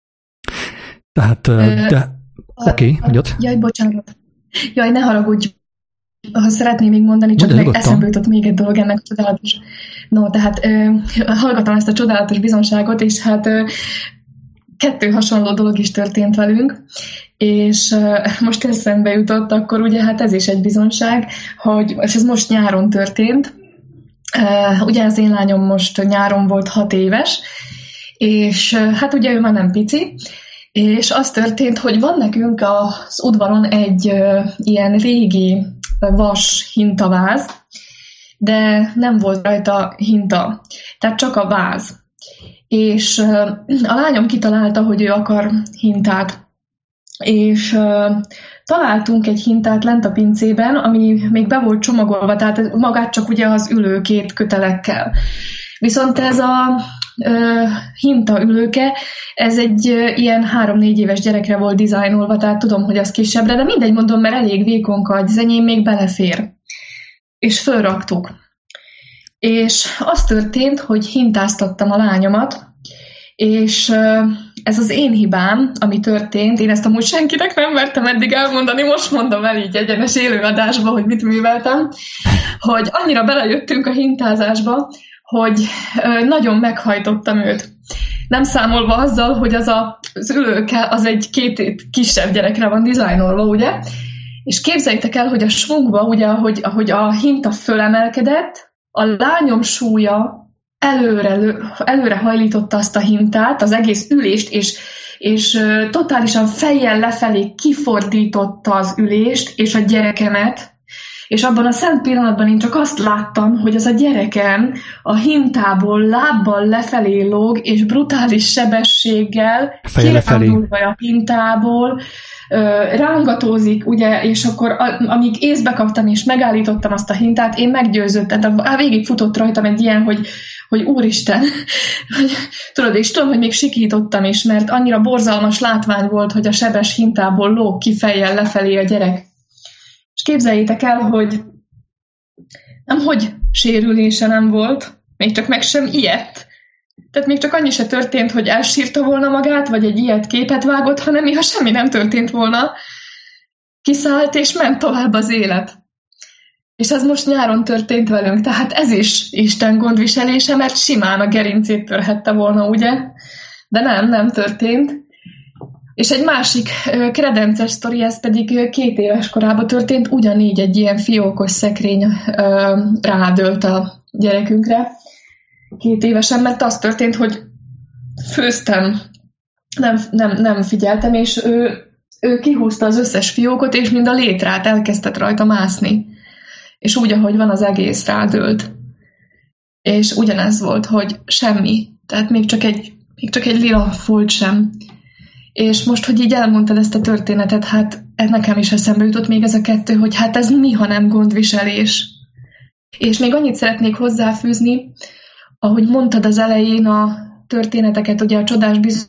Tehát, de oké, okay, mondjad.
Jaj, bocsánat. Jaj, ne haragudj, ha szeretném még mondani, csak meg eszembe jutott még egy dolog ennek a csodálatos. No, tehát hallgatom ezt a csodálatos bizonságot, és hát kettő hasonló dolog is történt velünk, és most eszembe jutott, akkor ugye hát ez is egy bizonság, hogy, és ez most nyáron történt. Uh, ugye az én lányom most nyáron volt hat éves, és uh, hát ugye ő már nem pici, és az történt, hogy van nekünk az udvaron egy uh, ilyen régi uh, vas hintaváz, de nem volt rajta hinta, tehát csak a váz. És uh, a lányom kitalálta, hogy ő akar hintát, és uh, találtunk egy hintát lent a pincében, ami még be volt csomagolva, tehát magát csak ugye az ülőkét kötelekkel. Viszont ez a uh, hinta ülőke, ez egy uh, ilyen három-négy éves gyerekre volt dizájnolva, tehát tudom, hogy az kisebbre, de mindegy, mondom, mert elég vékonka, az enyém még belefér. És fölraktuk. És az történt, hogy hintáztattam a lányomat, és uh, ez az én hibám, ami történt, én ezt amúgy senkinek nem mertem eddig elmondani, most mondom el így egyenes élőadásba, hogy mit műveltem, hogy annyira belejöttünk a hintázásba, hogy uh, nagyon meghajtottam őt. Nem számolva azzal, hogy az a, az ülőke az egy két kisebb gyerekre van dizájnolva, ugye? És képzeljétek el, hogy a svungba, ugye, ahogy, ahogy a hinta fölemelkedett, a lányom súlya előre, előre hajlította azt a hintát, az egész ülést, és, és uh, totálisan fejjel lefelé kifordította az ülést, és a gyerekemet, és abban a szent pillanatban én csak azt láttam, hogy az a gyerekem a hintából lábbal lefelé lóg, és brutális sebességgel kirándulva a hintából, rángatózik, ugye, és akkor amíg észbe kaptam és megállítottam azt a hintát, én meggyőződtem, tehát végig futott rajtam egy ilyen, hogy, hogy úristen, hogy, tudod, és tudom, hogy még sikítottam is, mert annyira borzalmas látvány volt, hogy a sebes hintából lóg ki fejjel lefelé a gyerek. És képzeljétek el, hogy nem hogy sérülése nem volt, még csak meg sem ijedt. Tehát még csak annyi se történt, hogy elsírta volna magát, vagy egy ilyet képet vágott, hanem mintha semmi nem történt volna. Kiszállt, és ment tovább az élet. És ez most nyáron történt velünk, tehát ez is Isten gondviselése, mert simán a gerincét törhette volna, ugye? De nem, nem történt. És egy másik kredences sztori, ez pedig két éves korában történt, ugyanígy egy ilyen fiókos szekrény rádölt a gyerekünkre. Két évesen, mert az történt, hogy főztem, nem, nem, nem figyeltem, és ő, ő kihúzta az összes fiókot, és mind a létrát elkezdett rajta mászni. És úgy, ahogy van, az egész rádőlt. És ugyanez volt, hogy semmi. Tehát még csak egy, még csak egy lila folt sem. És most, hogy így elmondtad ezt a történetet, hát nekem is eszembe jutott még ez a kettő, hogy hát ez mi, ha nem gondviselés. És még annyit szeretnék hozzáfűzni, ahogy mondtad az elején a történeteket, ugye a csodás bizonyokat,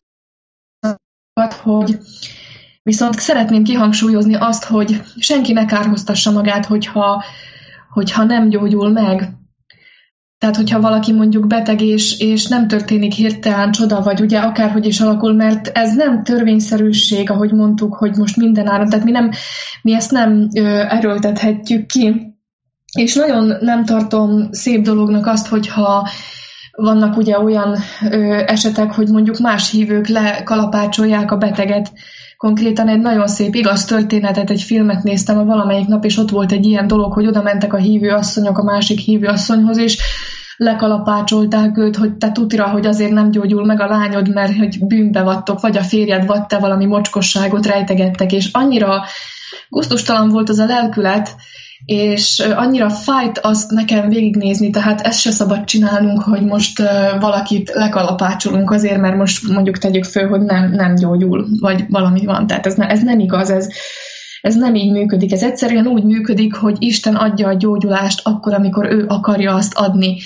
hogy viszont szeretném kihangsúlyozni azt, hogy senki ne kárhoztassa magát, hogyha, hogyha nem gyógyul meg. Tehát, hogyha valaki mondjuk beteg, és, és nem történik hirtelen csoda, vagy ugye akárhogy is alakul, mert ez nem törvényszerűség, ahogy mondtuk, hogy most minden áron, tehát mi, nem, mi ezt nem ö, erőltethetjük ki. És nagyon nem tartom szép dolognak azt, hogyha vannak ugye olyan ö, esetek, hogy mondjuk más hívők lekalapácsolják a beteget. Konkrétan egy nagyon szép igaz történetet, egy filmet néztem a valamelyik nap, és ott volt egy ilyen dolog, hogy oda mentek a hívő asszonyok a másik hívő asszonyhoz, és lekalapácsolták őt, hogy te tutira, hogy azért nem gyógyul meg a lányod, mert hogy bűnbe vattok, vagy a férjed vagy te valami mocskosságot rejtegettek, és annyira gusztustalan volt az a lelkület, és annyira fájt azt nekem végignézni, tehát ezt se szabad csinálnunk, hogy most uh, valakit lekalapácsolunk azért, mert most mondjuk tegyük föl, hogy nem, nem gyógyul, vagy valami van. Tehát ez, ne, ez nem igaz, ez, ez nem így működik. Ez egyszerűen úgy működik, hogy Isten adja a gyógyulást akkor, amikor ő akarja azt adni.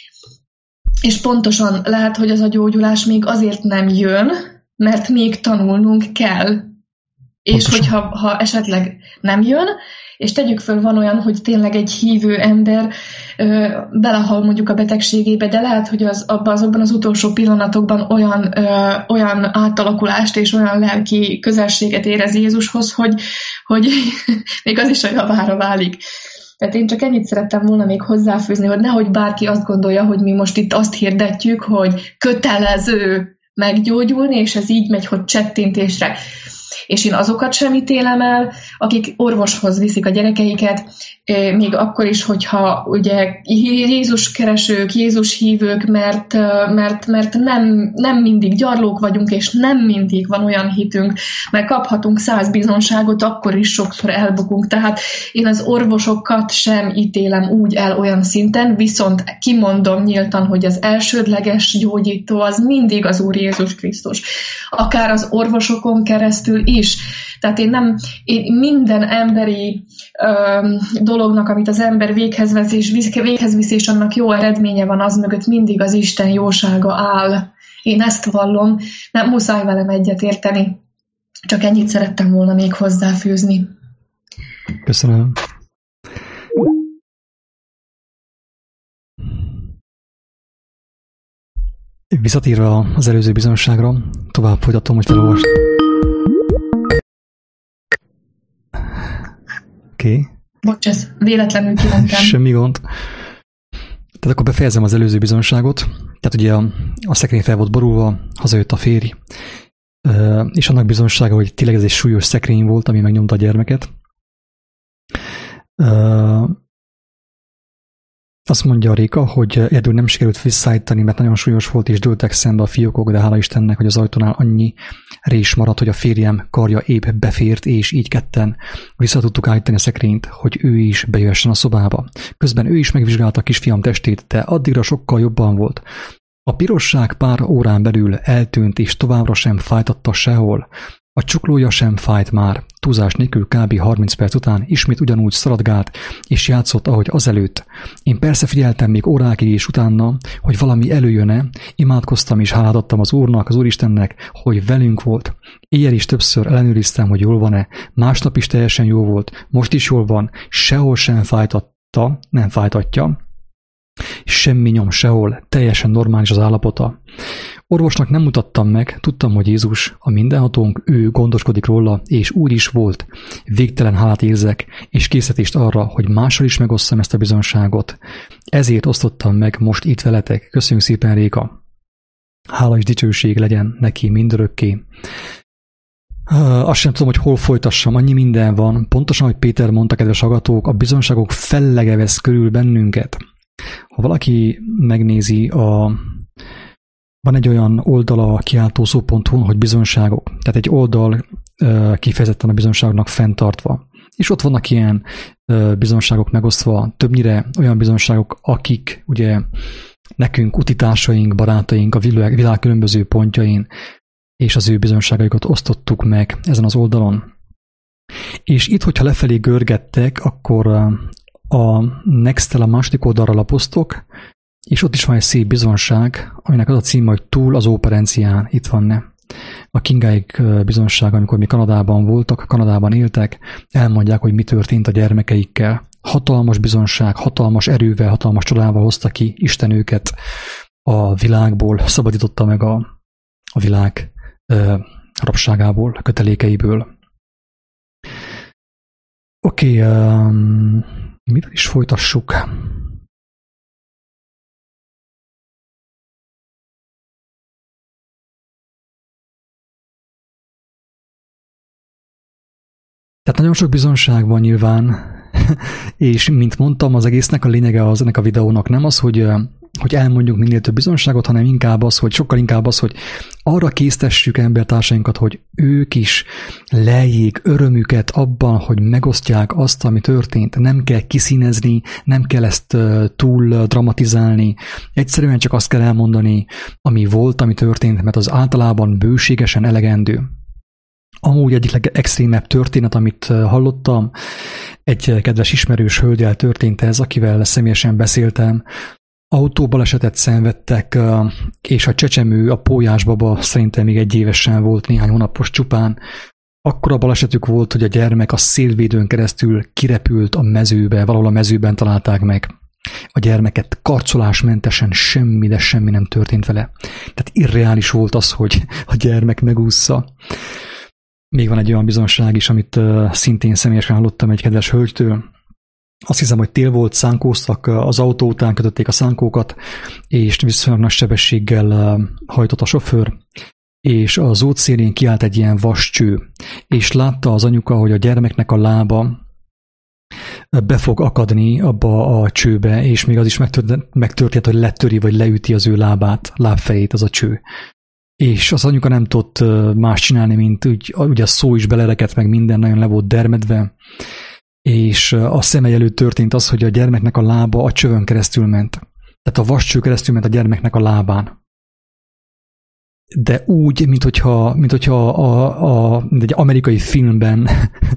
És pontosan lehet, hogy az a gyógyulás még azért nem jön, mert még tanulnunk kell. És pontosan. Hogyha ha esetleg nem jön, és tegyük föl, van olyan, hogy tényleg egy hívő ember ö, belehal mondjuk a betegségébe, de lehet, hogy az, abban, azokban az utolsó pillanatokban olyan, ö, olyan átalakulást és olyan lelki közelséget érez Jézushoz, hogy, hogy még az is a javára válik. Tehát én csak ennyit szerettem volna még hozzáfűzni, hogy nehogy bárki azt gondolja, hogy mi most itt azt hirdetjük, hogy kötelező meggyógyulni, és ez így megy, hogy csettintésre. És én azokat sem ítélem el, akik orvoshoz viszik a gyerekeiket, még akkor is, hogyha ugye Jézus keresők, Jézus hívők, mert, mert, mert nem, nem mindig gyarlók vagyunk, és nem mindig van olyan hitünk, mert kaphatunk száz bizonságot, akkor is sokszor elbukunk. Tehát én az orvosokat sem ítélem úgy el olyan szinten, viszont kimondom nyíltan, hogy az elsődleges gyógyító az mindig az Úr Jézus Krisztus. Akár az orvosokon keresztül is. Tehát én nem, én minden emberi ö, dolognak, amit az ember véghez vesz, és véghez visz, és annak jó eredménye van, az mögött mindig az Isten jósága áll. Én ezt vallom, nem muszáj velem egyet érteni. Csak ennyit szerettem volna még hozzáfűzni.
Köszönöm. Visszatérve az előző bizonyosságra, tovább folytatom, hogy felolvast. Oké. Okay.
Bocs, ez véletlenül kimentem.
Semmi gond. Tehát akkor befejezem az előző bizonyosságot. Tehát ugye a, a szekrény fel volt borulva, hazajött a férj, és annak bizonyossága, hogy tényleg ez egy súlyos szekrény volt, ami megnyomta a gyermeket. Azt mondja a Réka, hogy Erdő nem sikerült visszaállítani, mert nagyon súlyos volt, és dőltek szembe a fiókok, de hála Istennek, hogy az ajtónál annyi rés maradt, hogy a férjem karja épp befért, és így ketten vissza tudtuk állítani a szekrényt, hogy ő is bejöhessen a szobába. Közben ő is megvizsgálta a kisfiam testét, de addigra sokkal jobban volt. A pirosság pár órán belül eltűnt, és továbbra sem fájtatta sehol. A csuklója sem fájt már, túlzás nélkül kb. harminc perc után ismét ugyanúgy szaladgált, és játszott, ahogy azelőtt. Én persze figyeltem még órákig és utána, hogy valami előjön-e, imádkoztam és hálát adtam az Úrnak, az Úristennek, hogy velünk volt. Éjjel is többször ellenőriztem, hogy jól van-e, másnap is teljesen jó volt, most is jól van, sehol sem fájtatta, nem fájtatja. Semmi nyom sehol, teljesen normális az állapota. Orvosnak nem mutattam meg, tudtam, hogy Jézus, a mindenhatónk, ő gondoskodik róla, és úgy is volt. Végtelen hálát érzek, és készítést arra, hogy mással is megosszam ezt a bizonságot. Ezért osztottam meg most itt veletek. Köszönjük szépen, Réka! Hála és dicsőség legyen neki mindörökké. Uh, azt sem tudom, hogy hol folytassam, annyi minden van. Pontosan, hogy Péter mondta, kedves hallgatók, a bizonságok fellege vesz körül bennünket. Ha valaki megnézi, a, van egy olyan oldala a kiáltószó pont hu, hogy bizonságok. Tehát egy oldal uh, kifejezetten a bizonságoknak fenntartva. És ott vannak ilyen uh, bizonságok megosztva, többnyire olyan bizonságok, akik ugye nekünk utitársaink, barátaink a világ, világ különböző pontjain, és az ő bizonságaikat osztottuk meg ezen az oldalon. És itt, hogyha lefelé görgettek, akkor uh, a Nextel a második oldalra lapoztok, és ott is van egy szép bizonság, aminek az a címe, hogy Túl az operencián. Itt van ne. A Kingáik bizonság, amikor mi Kanadában voltak, Kanadában éltek, elmondják, hogy mi történt a gyermekeikkel. Hatalmas bizonság, hatalmas erővel, hatalmas csodával hozta ki Isten őket a világból, szabadította meg a, a világ ö, rabságából, a kötelékeiből. Oké, okay, um, mivel is folytassuk? Tehát nagyon sok bizonság van nyilván, és mint mondtam, az egésznek a lényege az ennek a videónak nem az, hogy, hogy elmondjuk minél több bizonságot, hanem inkább az, hogy sokkal inkább az, hogy arra késztessük embertársainkat, hogy ők is leljék örömüket abban, hogy megosztják azt, ami történt. Nem kell kiszínezni, nem kell ezt túl dramatizálni, egyszerűen csak azt kell elmondani, ami volt, ami történt, mert az általában bőségesen elegendő. Amúgy egyik legextrémebb történet, amit hallottam, egy kedves ismerős hölgyel történt ez, akivel személyesen beszéltem. Autóbalesetet szenvedtek, és a csecsemő, a pólyás baba szerintem még egy évesen volt, néhány hónapos csupán. Akkora balesetük volt, hogy a gyermek a szélvédőn keresztül kirepült a mezőbe, valahol a mezőben találták meg. A gyermeket karcolásmentesen semmi, de semmi nem történt vele. Tehát irreális volt az, hogy a gyermek megúszza. Még van egy olyan bizonság is, amit uh, szintén személyesen hallottam egy kedves hölgytől. Azt hiszem, hogy tél volt, szánkóztak, az autó után kötötték a szánkókat, és viszonylag nagy sebességgel uh, hajtott a sofőr, és az út szélén kiállt egy ilyen vas cső, és látta az anyuka, hogy a gyermeknek a lába be fog akadni abba a csőbe, és még az is megtört, megtörtént, hogy letöri, vagy leüti az ő lábát, lábfejét az a cső. És az anyuka nem tudott más csinálni, mint úgy, ugye a szó is belerekedt, meg minden nagyon le volt dermedve, és a szeme előtt történt az, hogy a gyermeknek a lába a csövön keresztül ment. Tehát a vascső keresztül ment a gyermeknek a lábán. De úgy, mint hogyha, mint hogyha a, a, egy amerikai filmben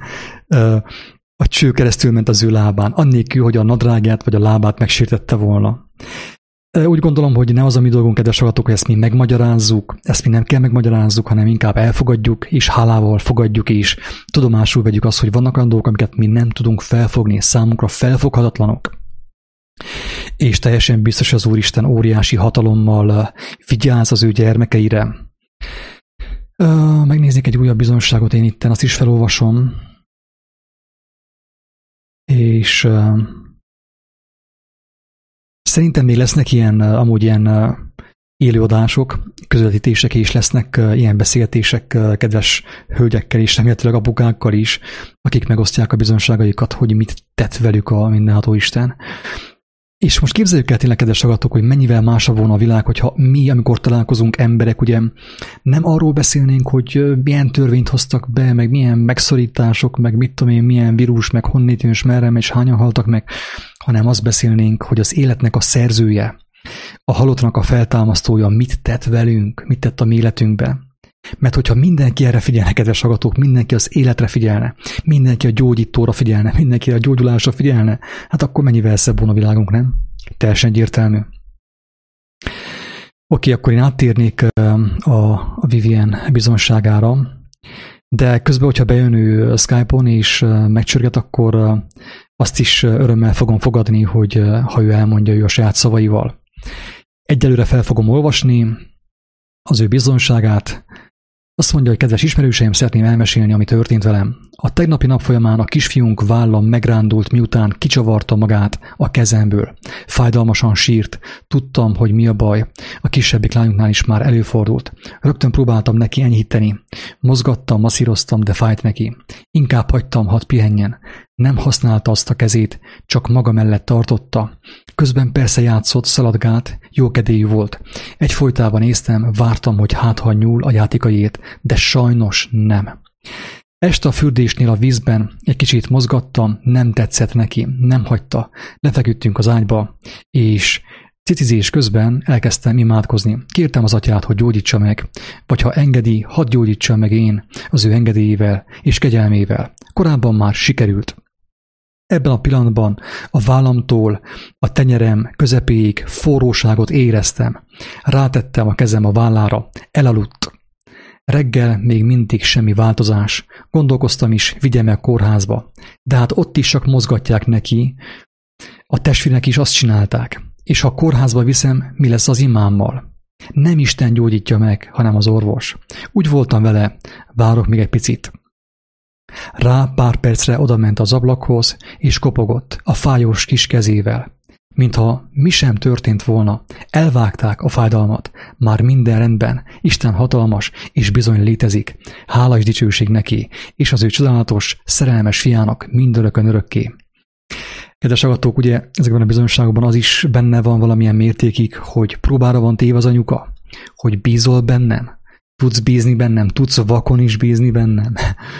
a cső keresztül ment az ő lábán, annélkül, hogy a nadrágját vagy a lábát megsértette volna. Úgy gondolom, hogy nem az a mi dolgunk, kedves hallgatók, hogy ezt mi megmagyarázzuk, ezt mi nem kell megmagyarázzuk, hanem inkább elfogadjuk, és hálával fogadjuk, és tudomásul vegyük azt, hogy vannak olyan dolgok, amiket mi nem tudunk felfogni, számunkra felfoghatatlanok. És teljesen biztos, az Úristen óriási hatalommal vigyáz az ő gyermekeire. Megnéznék egy újabb bizonyságot én itten, azt is felolvasom. És szerintem még lesznek ilyen, amúgy ilyen élőadások, közvetítések is lesznek, ilyen beszélgetések kedves hölgyekkel is, remélhetőleg apukákkal is, akik megosztják a bizonságaikat, hogy mit tett velük a mindenható Isten. És most képzeljük el tényleg, kedves hallgatók, hogy mennyivel másabb volna a világ, hogyha mi, amikor találkozunk emberek, ugye nem arról beszélnénk, hogy milyen törvényt hoztak be, meg milyen megszorítások, meg mit tudom én, milyen vírus, meg honnét jön, és merre, és hányan haltak meg, hanem azt beszélnénk, hogy az életnek a szerzője, a halottnak a feltámasztója mit tett velünk, mit tett a mi életünkbe. Mert hogyha mindenki erre figyelne, kedves hallgatók, mindenki az életre figyelne, mindenki a gyógyítóra figyelne, mindenki a gyógyulásra figyelne, hát akkor mennyivel szebb volna a világunk, nem? Teljesen egyértelmű. Oké, akkor én áttérnék a, a Vivien bizonságára, de közben, hogyha bejön ő Skype-on és megcsörget, akkor azt is örömmel fogom fogadni, hogy ha ő elmondja ő a saját szavaival. Egyelőre fel fogom olvasni az ő bizonságát. Azt mondja, hogy kedves ismerőseim, szeretném elmesélni, ami történt velem. A tegnapi nap folyamán a kisfiunk vállam megrándult, miután kicsavarta magát a kezemből. Fájdalmasan sírt. Tudtam, hogy mi a baj. A kisebbik lányunknál is már előfordult. Rögtön próbáltam neki enyhíteni. Mozgattam, masszíroztam, de fájt neki. Inkább hagytam, hadd pihenjen. Nem használta azt a kezét, csak maga mellett tartotta. Közben persze játszott, szaladgált, jókedélyű volt. Egyfolytában néztem, vártam, hogy hátha nyúl a játékaiét, de sajnos nem. Este a fürdésnél a vízben egy kicsit mozgattam, nem tetszett neki, nem hagyta. Lefeküdtünk az ágyba, és cicizés közben elkezdtem imádkozni. Kértem az atyát, hogy gyógyítsa meg, vagy ha engedi, hadd gyógyítsa meg én az ő engedélyével és kegyelmével. Korábban már sikerült. Ebben a pillanatban a vállamtól a tenyerem közepéig forróságot éreztem. Rátettem a kezem a vállára, elaludt. Reggel még mindig semmi változás. Gondolkoztam is, vigyem el kórházba. De hát ott is csak mozgatják neki. A testvérek is azt csinálták. És ha a kórházba viszem, mi lesz az imámmal? Nem Isten gyógyítja meg, hanem az orvos. Úgy voltam vele, várok még egy picit. Rá pár percre odament az ablakhoz, és kopogott a fájós kis kezével. Mintha mi sem történt volna, elvágták a fájdalmat, már minden rendben, Isten hatalmas, és bizony létezik. Hála és dicsőség neki, és az ő csodálatos, szerelmes fiának mindörökön örökké. Kedves hallgatók, ugye ezekben a bizonyságokban az is benne van valamilyen mértékig, hogy próbára van téve az anyuka, hogy bízol bennem, tudsz bízni bennem, tudsz vakon is bízni bennem.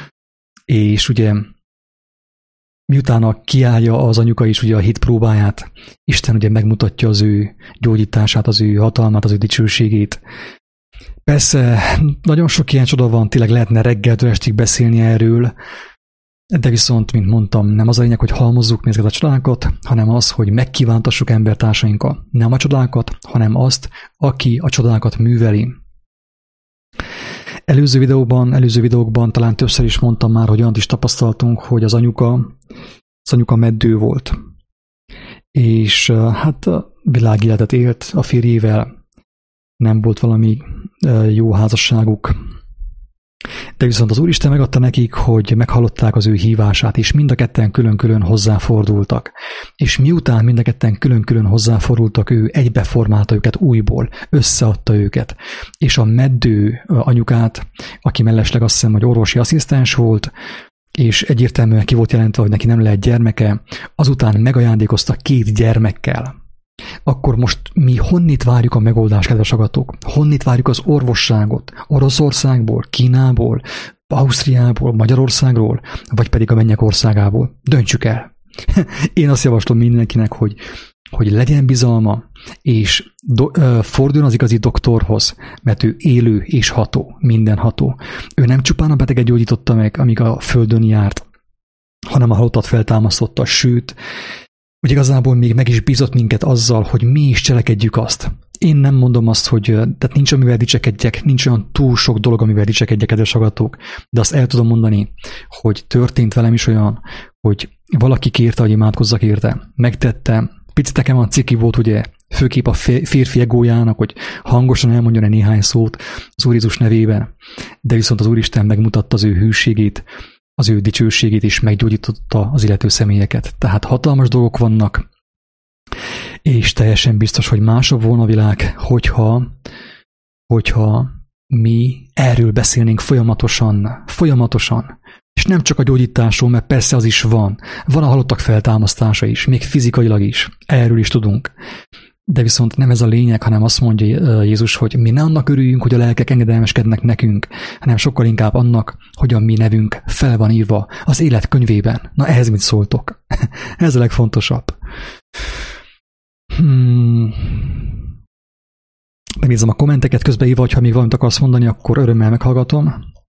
És ugye miután kiállja az anyuka is ugye a hit próbáját, Isten ugye megmutatja az ő gyógyítását, az ő hatalmát, az ő dicsőségét. Persze nagyon sok ilyen csoda van, tényleg lehetne reggeltől estig beszélni erről, de viszont, mint mondtam, nem az a lényeg, hogy halmozzuk ezeket a csodákat, hanem az, hogy megkívántassuk embertársainkkal. Nem a csodákat, hanem azt, aki a csodákat műveli. Előző videóban, előző videókban talán többször is mondtam már, hogy olyant is tapasztaltunk, hogy az anyuka, az anyuka meddő volt. És hát világéletet élt a férjével, nem volt valami jó házasságuk. De viszont az Úristen megadta nekik, hogy meghallották az ő hívását, és mind a ketten külön-külön hozzáfordultak. És miután mind a ketten külön-külön hozzáfordultak, ő egybeformálta őket újból, összeadta őket. És a meddő anyukát, aki mellesleg azt hiszem, hogy orvosi asszisztens volt, és egyértelműen ki volt jelentve, hogy neki nem lehet gyermeke, azután megajándékozta két gyermekkel. Akkor most mi honnit várjuk a megoldást, kedves hallgatók? Honnit várjuk az orvosságot? Oroszországból, Kínából, Ausztriából, Magyarországról, vagy pedig a mennyek országából? Döntsük el. Én azt javaslom mindenkinek, hogy, hogy legyen bizalma, és do, ö, forduljon az igazi doktorhoz, mert ő élő és ható, mindenható. Ő nem csupán a beteget gyógyította meg, amíg a földön járt, hanem a halottat feltámasztotta, sőt, hogy igazából még meg is bízott minket azzal, hogy mi is cselekedjük azt. Én nem mondom azt, hogy tehát nincs amivel dicsekedjek, nincs olyan túl sok dolog, amivel dicsekedjek, kedves hallgatók, de azt el tudom mondani, hogy történt velem is olyan, hogy valaki kérte, hogy imádkozzak érte. Megtette, picit nekem a ciki volt, ugye, főképp a férfi egójának, hogy hangosan elmondjon egy néhány szót az Úr Jézus nevében, de viszont az Úristen megmutatta az ő hűségét, az ő dicsőségét is meggyógyította az illető személyeket. Tehát hatalmas dolgok vannak, és teljesen biztos, hogy másabb volna a világ, hogyha, hogyha mi erről beszélnénk folyamatosan, folyamatosan, és nem csak a gyógyításról, mert persze az is van. Van a halottak feltámasztása is, még fizikailag is, erről is tudunk. De viszont nem ez a lényeg, hanem azt mondja Jézus, hogy mi ne annak örüljünk, hogy a lelkek engedelmeskednek nekünk, hanem sokkal inkább annak, hogy a mi nevünk fel van írva az élet könyvében. Na ehhez mit szóltok? Ez a legfontosabb. Hmm. Megnézem a kommenteket közbeírva, hogyha még valamit akarsz mondani, akkor örömmel meghallgatom.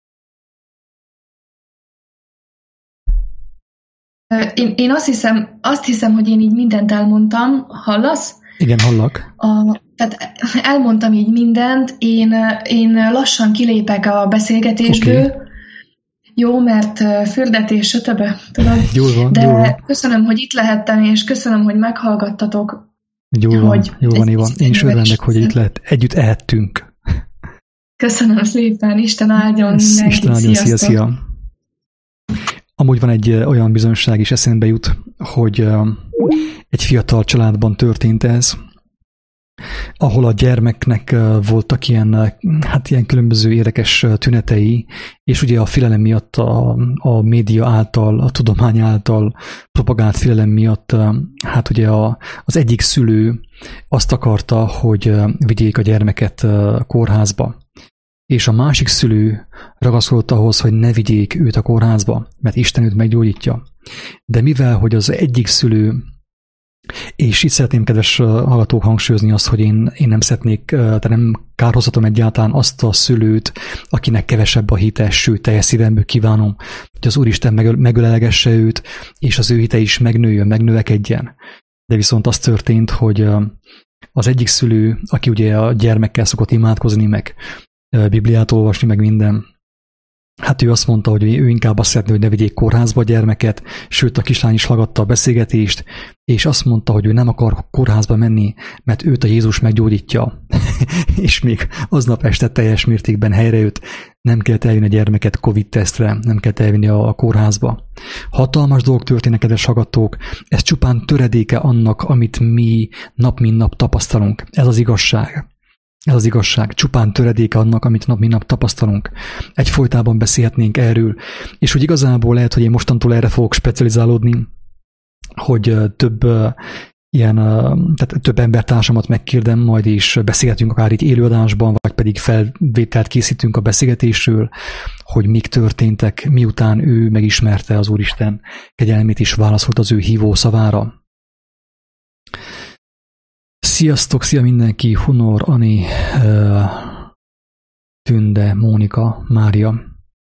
Én, én azt hiszem, azt hiszem, hogy én így mindent elmondtam. Hallasz?
Igen, hallak.
A, tehát elmondtam így mindent, én, én lassan kilépek a beszélgetésből, okay. Jó, mert fürdetés, stb. Tudod?
Jól van,
de
jól van.
Köszönöm, hogy itt lehettem, és köszönöm, hogy meghallgattatok.
Jól van, jól van, Éva. Én is örvendek, hogy itt lehet, együtt ehettünk.
Köszönöm szépen, Isten áldjon mindenkit.
Isten áldjon, szia, szia. Amúgy van egy olyan bizonyosság is eszembe jut, hogy egy fiatal családban történt ez, ahol a gyermeknek voltak ilyen, hát ilyen különböző érdekes tünetei, és ugye a félelem miatt, a, a média által, a tudomány által propagált félelem miatt, hát ugye a, az egyik szülő azt akarta, hogy vigyék a gyermeket kórházba. És a másik szülő ragaszkodott ahhoz, hogy ne vigyék őt a kórházba, mert Isten őt meggyógyítja. De mivel, hogy az egyik szülő És itt szeretném, kedves hallgatók, hangsúlyozni azt, hogy én, én nem szeretnék, tehát nem kárhozhatom egyáltalán azt a szülőt, akinek kevesebb a hite, sőt, teljes szívemből kívánom, hogy az Úristen megölelegesse őt, és az ő hite is megnőjön, megnövekedjen. De viszont az történt, hogy az egyik szülő, aki ugye a gyermekkel szokott imádkozni, meg Bibliát olvasni, meg minden, hát ő azt mondta, hogy ő inkább azt szeretné, hogy ne vigyék kórházba a gyermeket, sőt a kislány is hallgatta a beszélgetést, és azt mondta, hogy ő nem akar kórházba menni, mert őt a Jézus meggyógyítja. És még aznap este teljes mértékben helyrejött, nem kellett elvinni a gyermeket Covid-tesztre, nem kellett elvinni a kórházba. Hatalmas dolgok történnek, kedves hallgatók, ez csupán töredéke annak, amit mi nap mint nap tapasztalunk. Ez az igazság. Ez az igazság, csupán töredéke annak, amit nap mint nap tapasztalunk. Egyfolytában beszélhetnénk erről, és hogy igazából lehet, hogy én mostantól erre fogok specializálódni, hogy több ilyen, tehát több embertársamat megkérdem majd, és beszélhetünk akár itt élőadásban, vagy pedig felvételt készítünk a beszélgetésről, hogy mik történtek, miután ő megismerte az Úristen kegyelmét, és válaszolt az ő hívó szavára. Sziasztok, szia mindenki, Hunor, Ani, Tünde, Mónika, Mária.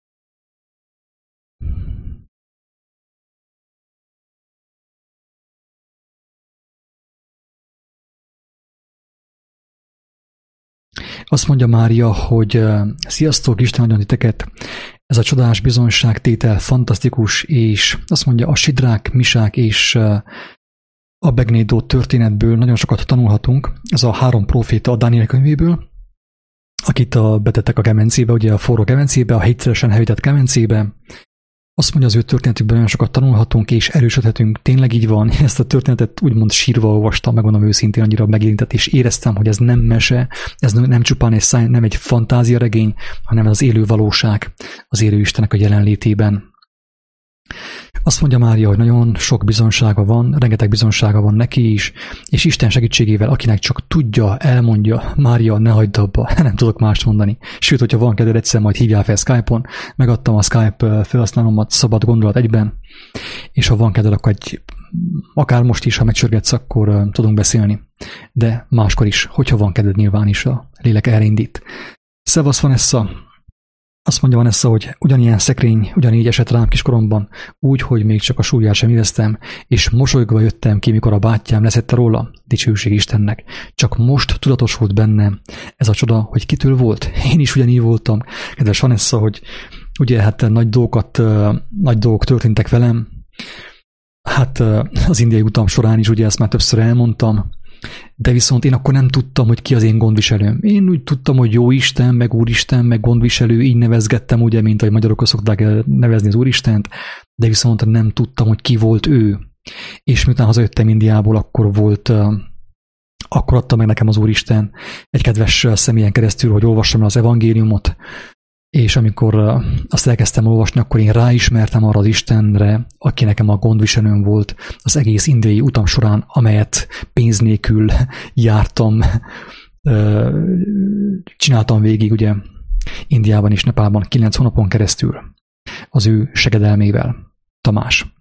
Azt mondja Mária, hogy sziasztok, Isten áldjon titeket, ez a csodás bizonyságtétel fantasztikus, és azt mondja, a sidrák, misák és Abednego történetből nagyon sokat tanulhatunk. Ez a három próféta a Dániel könyvéből, akit a, betettek a kemencébe, ugye a forró kemencébe, a hétszeresen hevített kemencébe. Azt mondja, az ő történetükből nagyon sokat tanulhatunk, és erősödhetünk. Tényleg így van. Én ezt a történetet úgymond sírva olvastam, megmondom őszintén, annyira megérintett, és éreztem, hogy ez nem mese, ez nem csupán egy, nem egy fantáziaregény, hanem az élő valóság az élő Istennek a jelenlétében. Azt mondja Mária, hogy nagyon sok bizonsága van, rengeteg bizonsága van neki is, és Isten segítségével, akinek csak tudja, elmondja, Mária, ne hagyd abba, nem tudok mást mondani. Sőt, hogyha van kedved, egyszer majd hívjál fel Skype-on, megadtam a Skype felhasználómat, szabad gondolat egyben, és ha van kedved, akkor egy, akár most is, ha megcsörgetsz, akkor uh, tudunk beszélni. De máskor is, hogyha van kedved, nyilván is a lélek elindít. Szevasz, Vanessa! Azt mondja Vanessa, hogy ugyanilyen szekrény, ugyanígy esett rám kiskoromban, úgy, hogy még csak a súlyát sem éreztem, és mosolygva jöttem ki, mikor a bátyám leszette róla, dicsőség Istennek. Csak most tudatosult bennem ez a csoda, hogy kitől volt. Én is ugyanígy voltam, kedves Vanessa, hogy ugye hát nagy dolgokat, nagy dolgok történtek velem. Hát az indiai utam során is, ugye ezt már többször elmondtam, de viszont én akkor nem tudtam, hogy ki az én gondviselőm. Én úgy tudtam, hogy jó Isten, meg Úristen, meg gondviselő, így nevezgettem, ugye, mint ahogy magyarok szokták nevezni az Úristent, de viszont nem tudtam, hogy ki volt ő. És miután hazajöttem Indiából, akkor volt, akkor adta meg nekem az Úristen egy kedves személyen keresztül, hogy olvassam el az evangéliumot, és amikor azt elkezdtem olvasni, akkor én ráismertem arra az Istenre, aki nekem a gondviselőm volt az egész indiai utam során, amelyet pénz nélkül jártam, csináltam végig, ugye, Indiában és Nepálban kilenc hónapon keresztül az ő segedelmével. Tamás.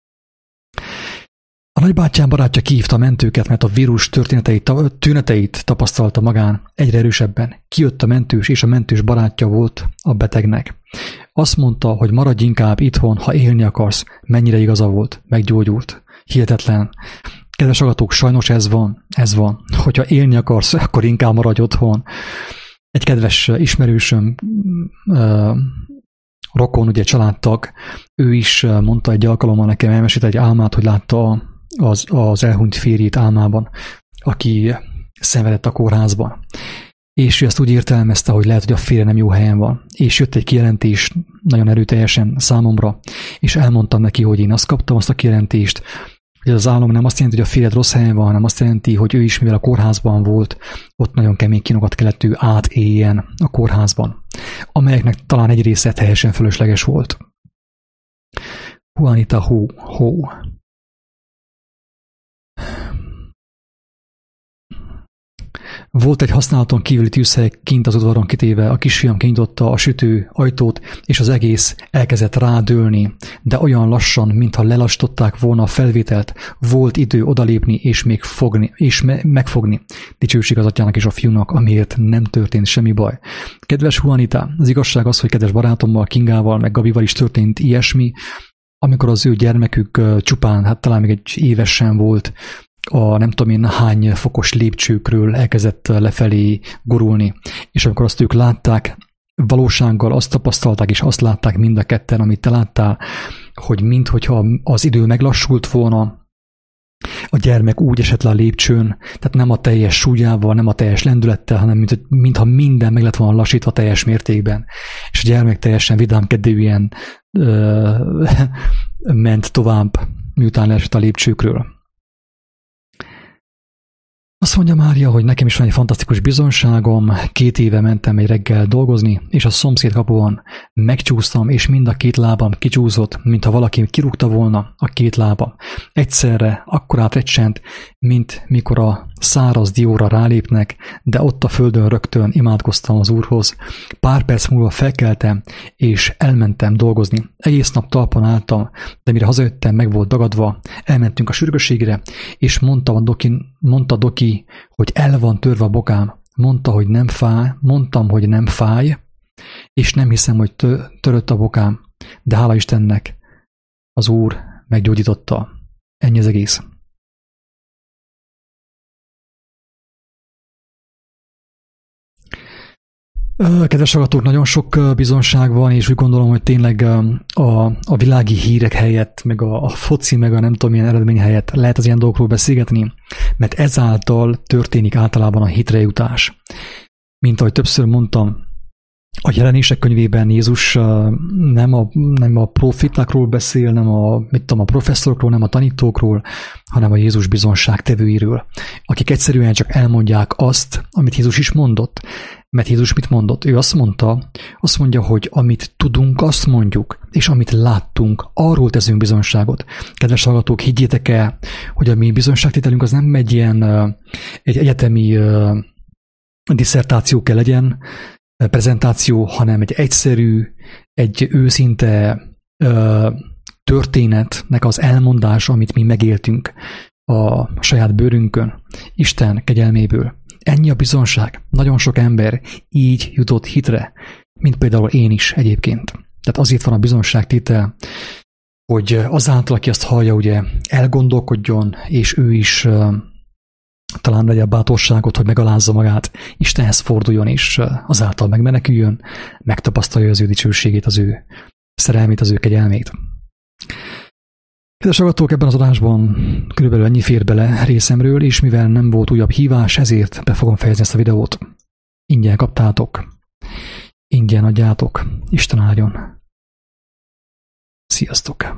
A nagybátyám barátja kihívta a mentőket, mert a vírus történeteit, tüneteit tapasztalta magán egyre erősebben. Kijött a mentős, és a mentős barátja volt a betegnek. Azt mondta, hogy maradj inkább itthon, ha élni akarsz. Mennyire igaza volt, meggyógyult. Hihetetlen. Kedves hallgatók, sajnos ez van, ez van. Hogyha élni akarsz, akkor inkább maradj otthon. Egy kedves ismerősöm, uh, rokon, ugye családtag, ő is mondta egy alkalommal nekem, elmesélte egy álmát, hogy látta az, az elhunyt férjét álmában, aki szenvedett a kórházban. És ő ezt úgy értelmezte, hogy lehet, hogy a férje nem jó helyen van. És jött egy kijelentés nagyon erőteljesen számomra, és elmondtam neki, hogy én azt kaptam, azt a kijelentést, hogy az álom nem azt jelenti, hogy a férjed rossz helyen van, hanem azt jelenti, hogy ő is, mivel a kórházban volt, ott nagyon kemény kínokat kellett ő átéljen a kórházban, amelyeknek talán egy része teljesen fölösleges volt. Juanita Ho, Ho. Volt egy használaton kívüli tűzhely kint az udvaron kitéve, a kisfiam kinyitotta a sütő ajtót, és az egész elkezdett rádőlni, de olyan lassan, mintha lelassították volna a felvételt, volt idő odalépni és még fogni, és me- megfogni. Dicsőség az atyának és a fiúnak, amiért nem történt semmi baj. Kedves Juanita, az igazság az, hogy kedves barátommal, Kingával, meg Gabival is történt ilyesmi, amikor az ő gyermekük csupán, hát talán még egy évesen volt, a nem tudom én hány fokos lépcsőkről elkezdett lefelé gurulni. És amikor azt ők látták, valósággal azt tapasztalták, és azt látták mind a ketten, amit te láttál, hogy minthogyha az idő meglassult volna, a gyermek úgy esett le a lépcsőn, tehát nem a teljes súlyával, nem a teljes lendülettel, hanem mint, mintha minden meg lett volna lassítva teljes mértékben. És a gyermek teljesen vidámkedően ö, ment tovább, miután leesett a lépcsőkről. Azt mondja Mária, hogy nekem is van egy fantasztikus bizonságom, két éve mentem egy reggel dolgozni, és a szomszéd kapuban megcsúsztam, és mind a két lábam kicsúszott, mintha valaki kirúgta volna a két lábam. Egyszerre akkorát recsent, mint mikor a száraz dióra rálépnek, de ott a földön rögtön imádkoztam az Úrhoz. Pár perc múlva felkeltem, és elmentem dolgozni. Egész nap talpon álltam, de mire hazajöttem, meg volt dagadva, elmentünk a sürgősségre, és mondta a doki, mondta doki, hogy el van törve a bokám. Mondta, hogy nem fáj, mondtam, hogy nem fáj, és nem hiszem, hogy tö- törött a bokám, de hála Istennek az Úr meggyógyította. Ennyi az egész. Kedves hallgatók, nagyon sok bizonság van, és úgy gondolom, hogy tényleg a, a világi hírek helyett, meg a, a foci, meg a nem tudom milyen eredmény helyett lehet az ilyen dolgokról beszélgetni, mert ezáltal történik általában a hitre jutás. Mint ahogy többször mondtam, a Jelenések könyvében Jézus nem a, nem a profitákról beszél, nem a, mit tudom, a professzorokról, nem a tanítókról, hanem a Jézus bizonságtevőiről, akik egyszerűen csak elmondják azt, amit Jézus is mondott. Mert Jézus mit mondott? Ő azt mondta, azt mondja, hogy amit tudunk, azt mondjuk, és amit láttunk, arról teszünk bizonságot. Kedves hallgatók, higgyétek el, hogy a mi bizonságtételünk az nem egy ilyen egy egyetemi uh, disszertáció kell legyen, prezentáció, hanem egy egyszerű, egy őszinte uh, történetnek az elmondása, amit mi megéltünk a saját bőrünkön, Isten kegyelméből. Ennyi a bizonság. Nagyon sok ember így jutott hitre, mint például én is egyébként. Tehát azért van a bizonságtétel, hogy azáltal, aki azt hallja, ugye elgondolkodjon, és ő is uh, talán legyen bátorságot, hogy megalázza magát, Istenhez forduljon, és uh, azáltal megmeneküljön, megtapasztalja az ő dicsőségét, az ő szerelmét, az ő kegyelmét. Kedves hallgatók, ebben az adásban körülbelül ennyi fér bele részemről, és mivel nem volt újabb hívás, ezért be fogom fejezni ezt a videót. Ingyen kaptátok, ingyen adjátok, Isten áldjon. Sziasztok!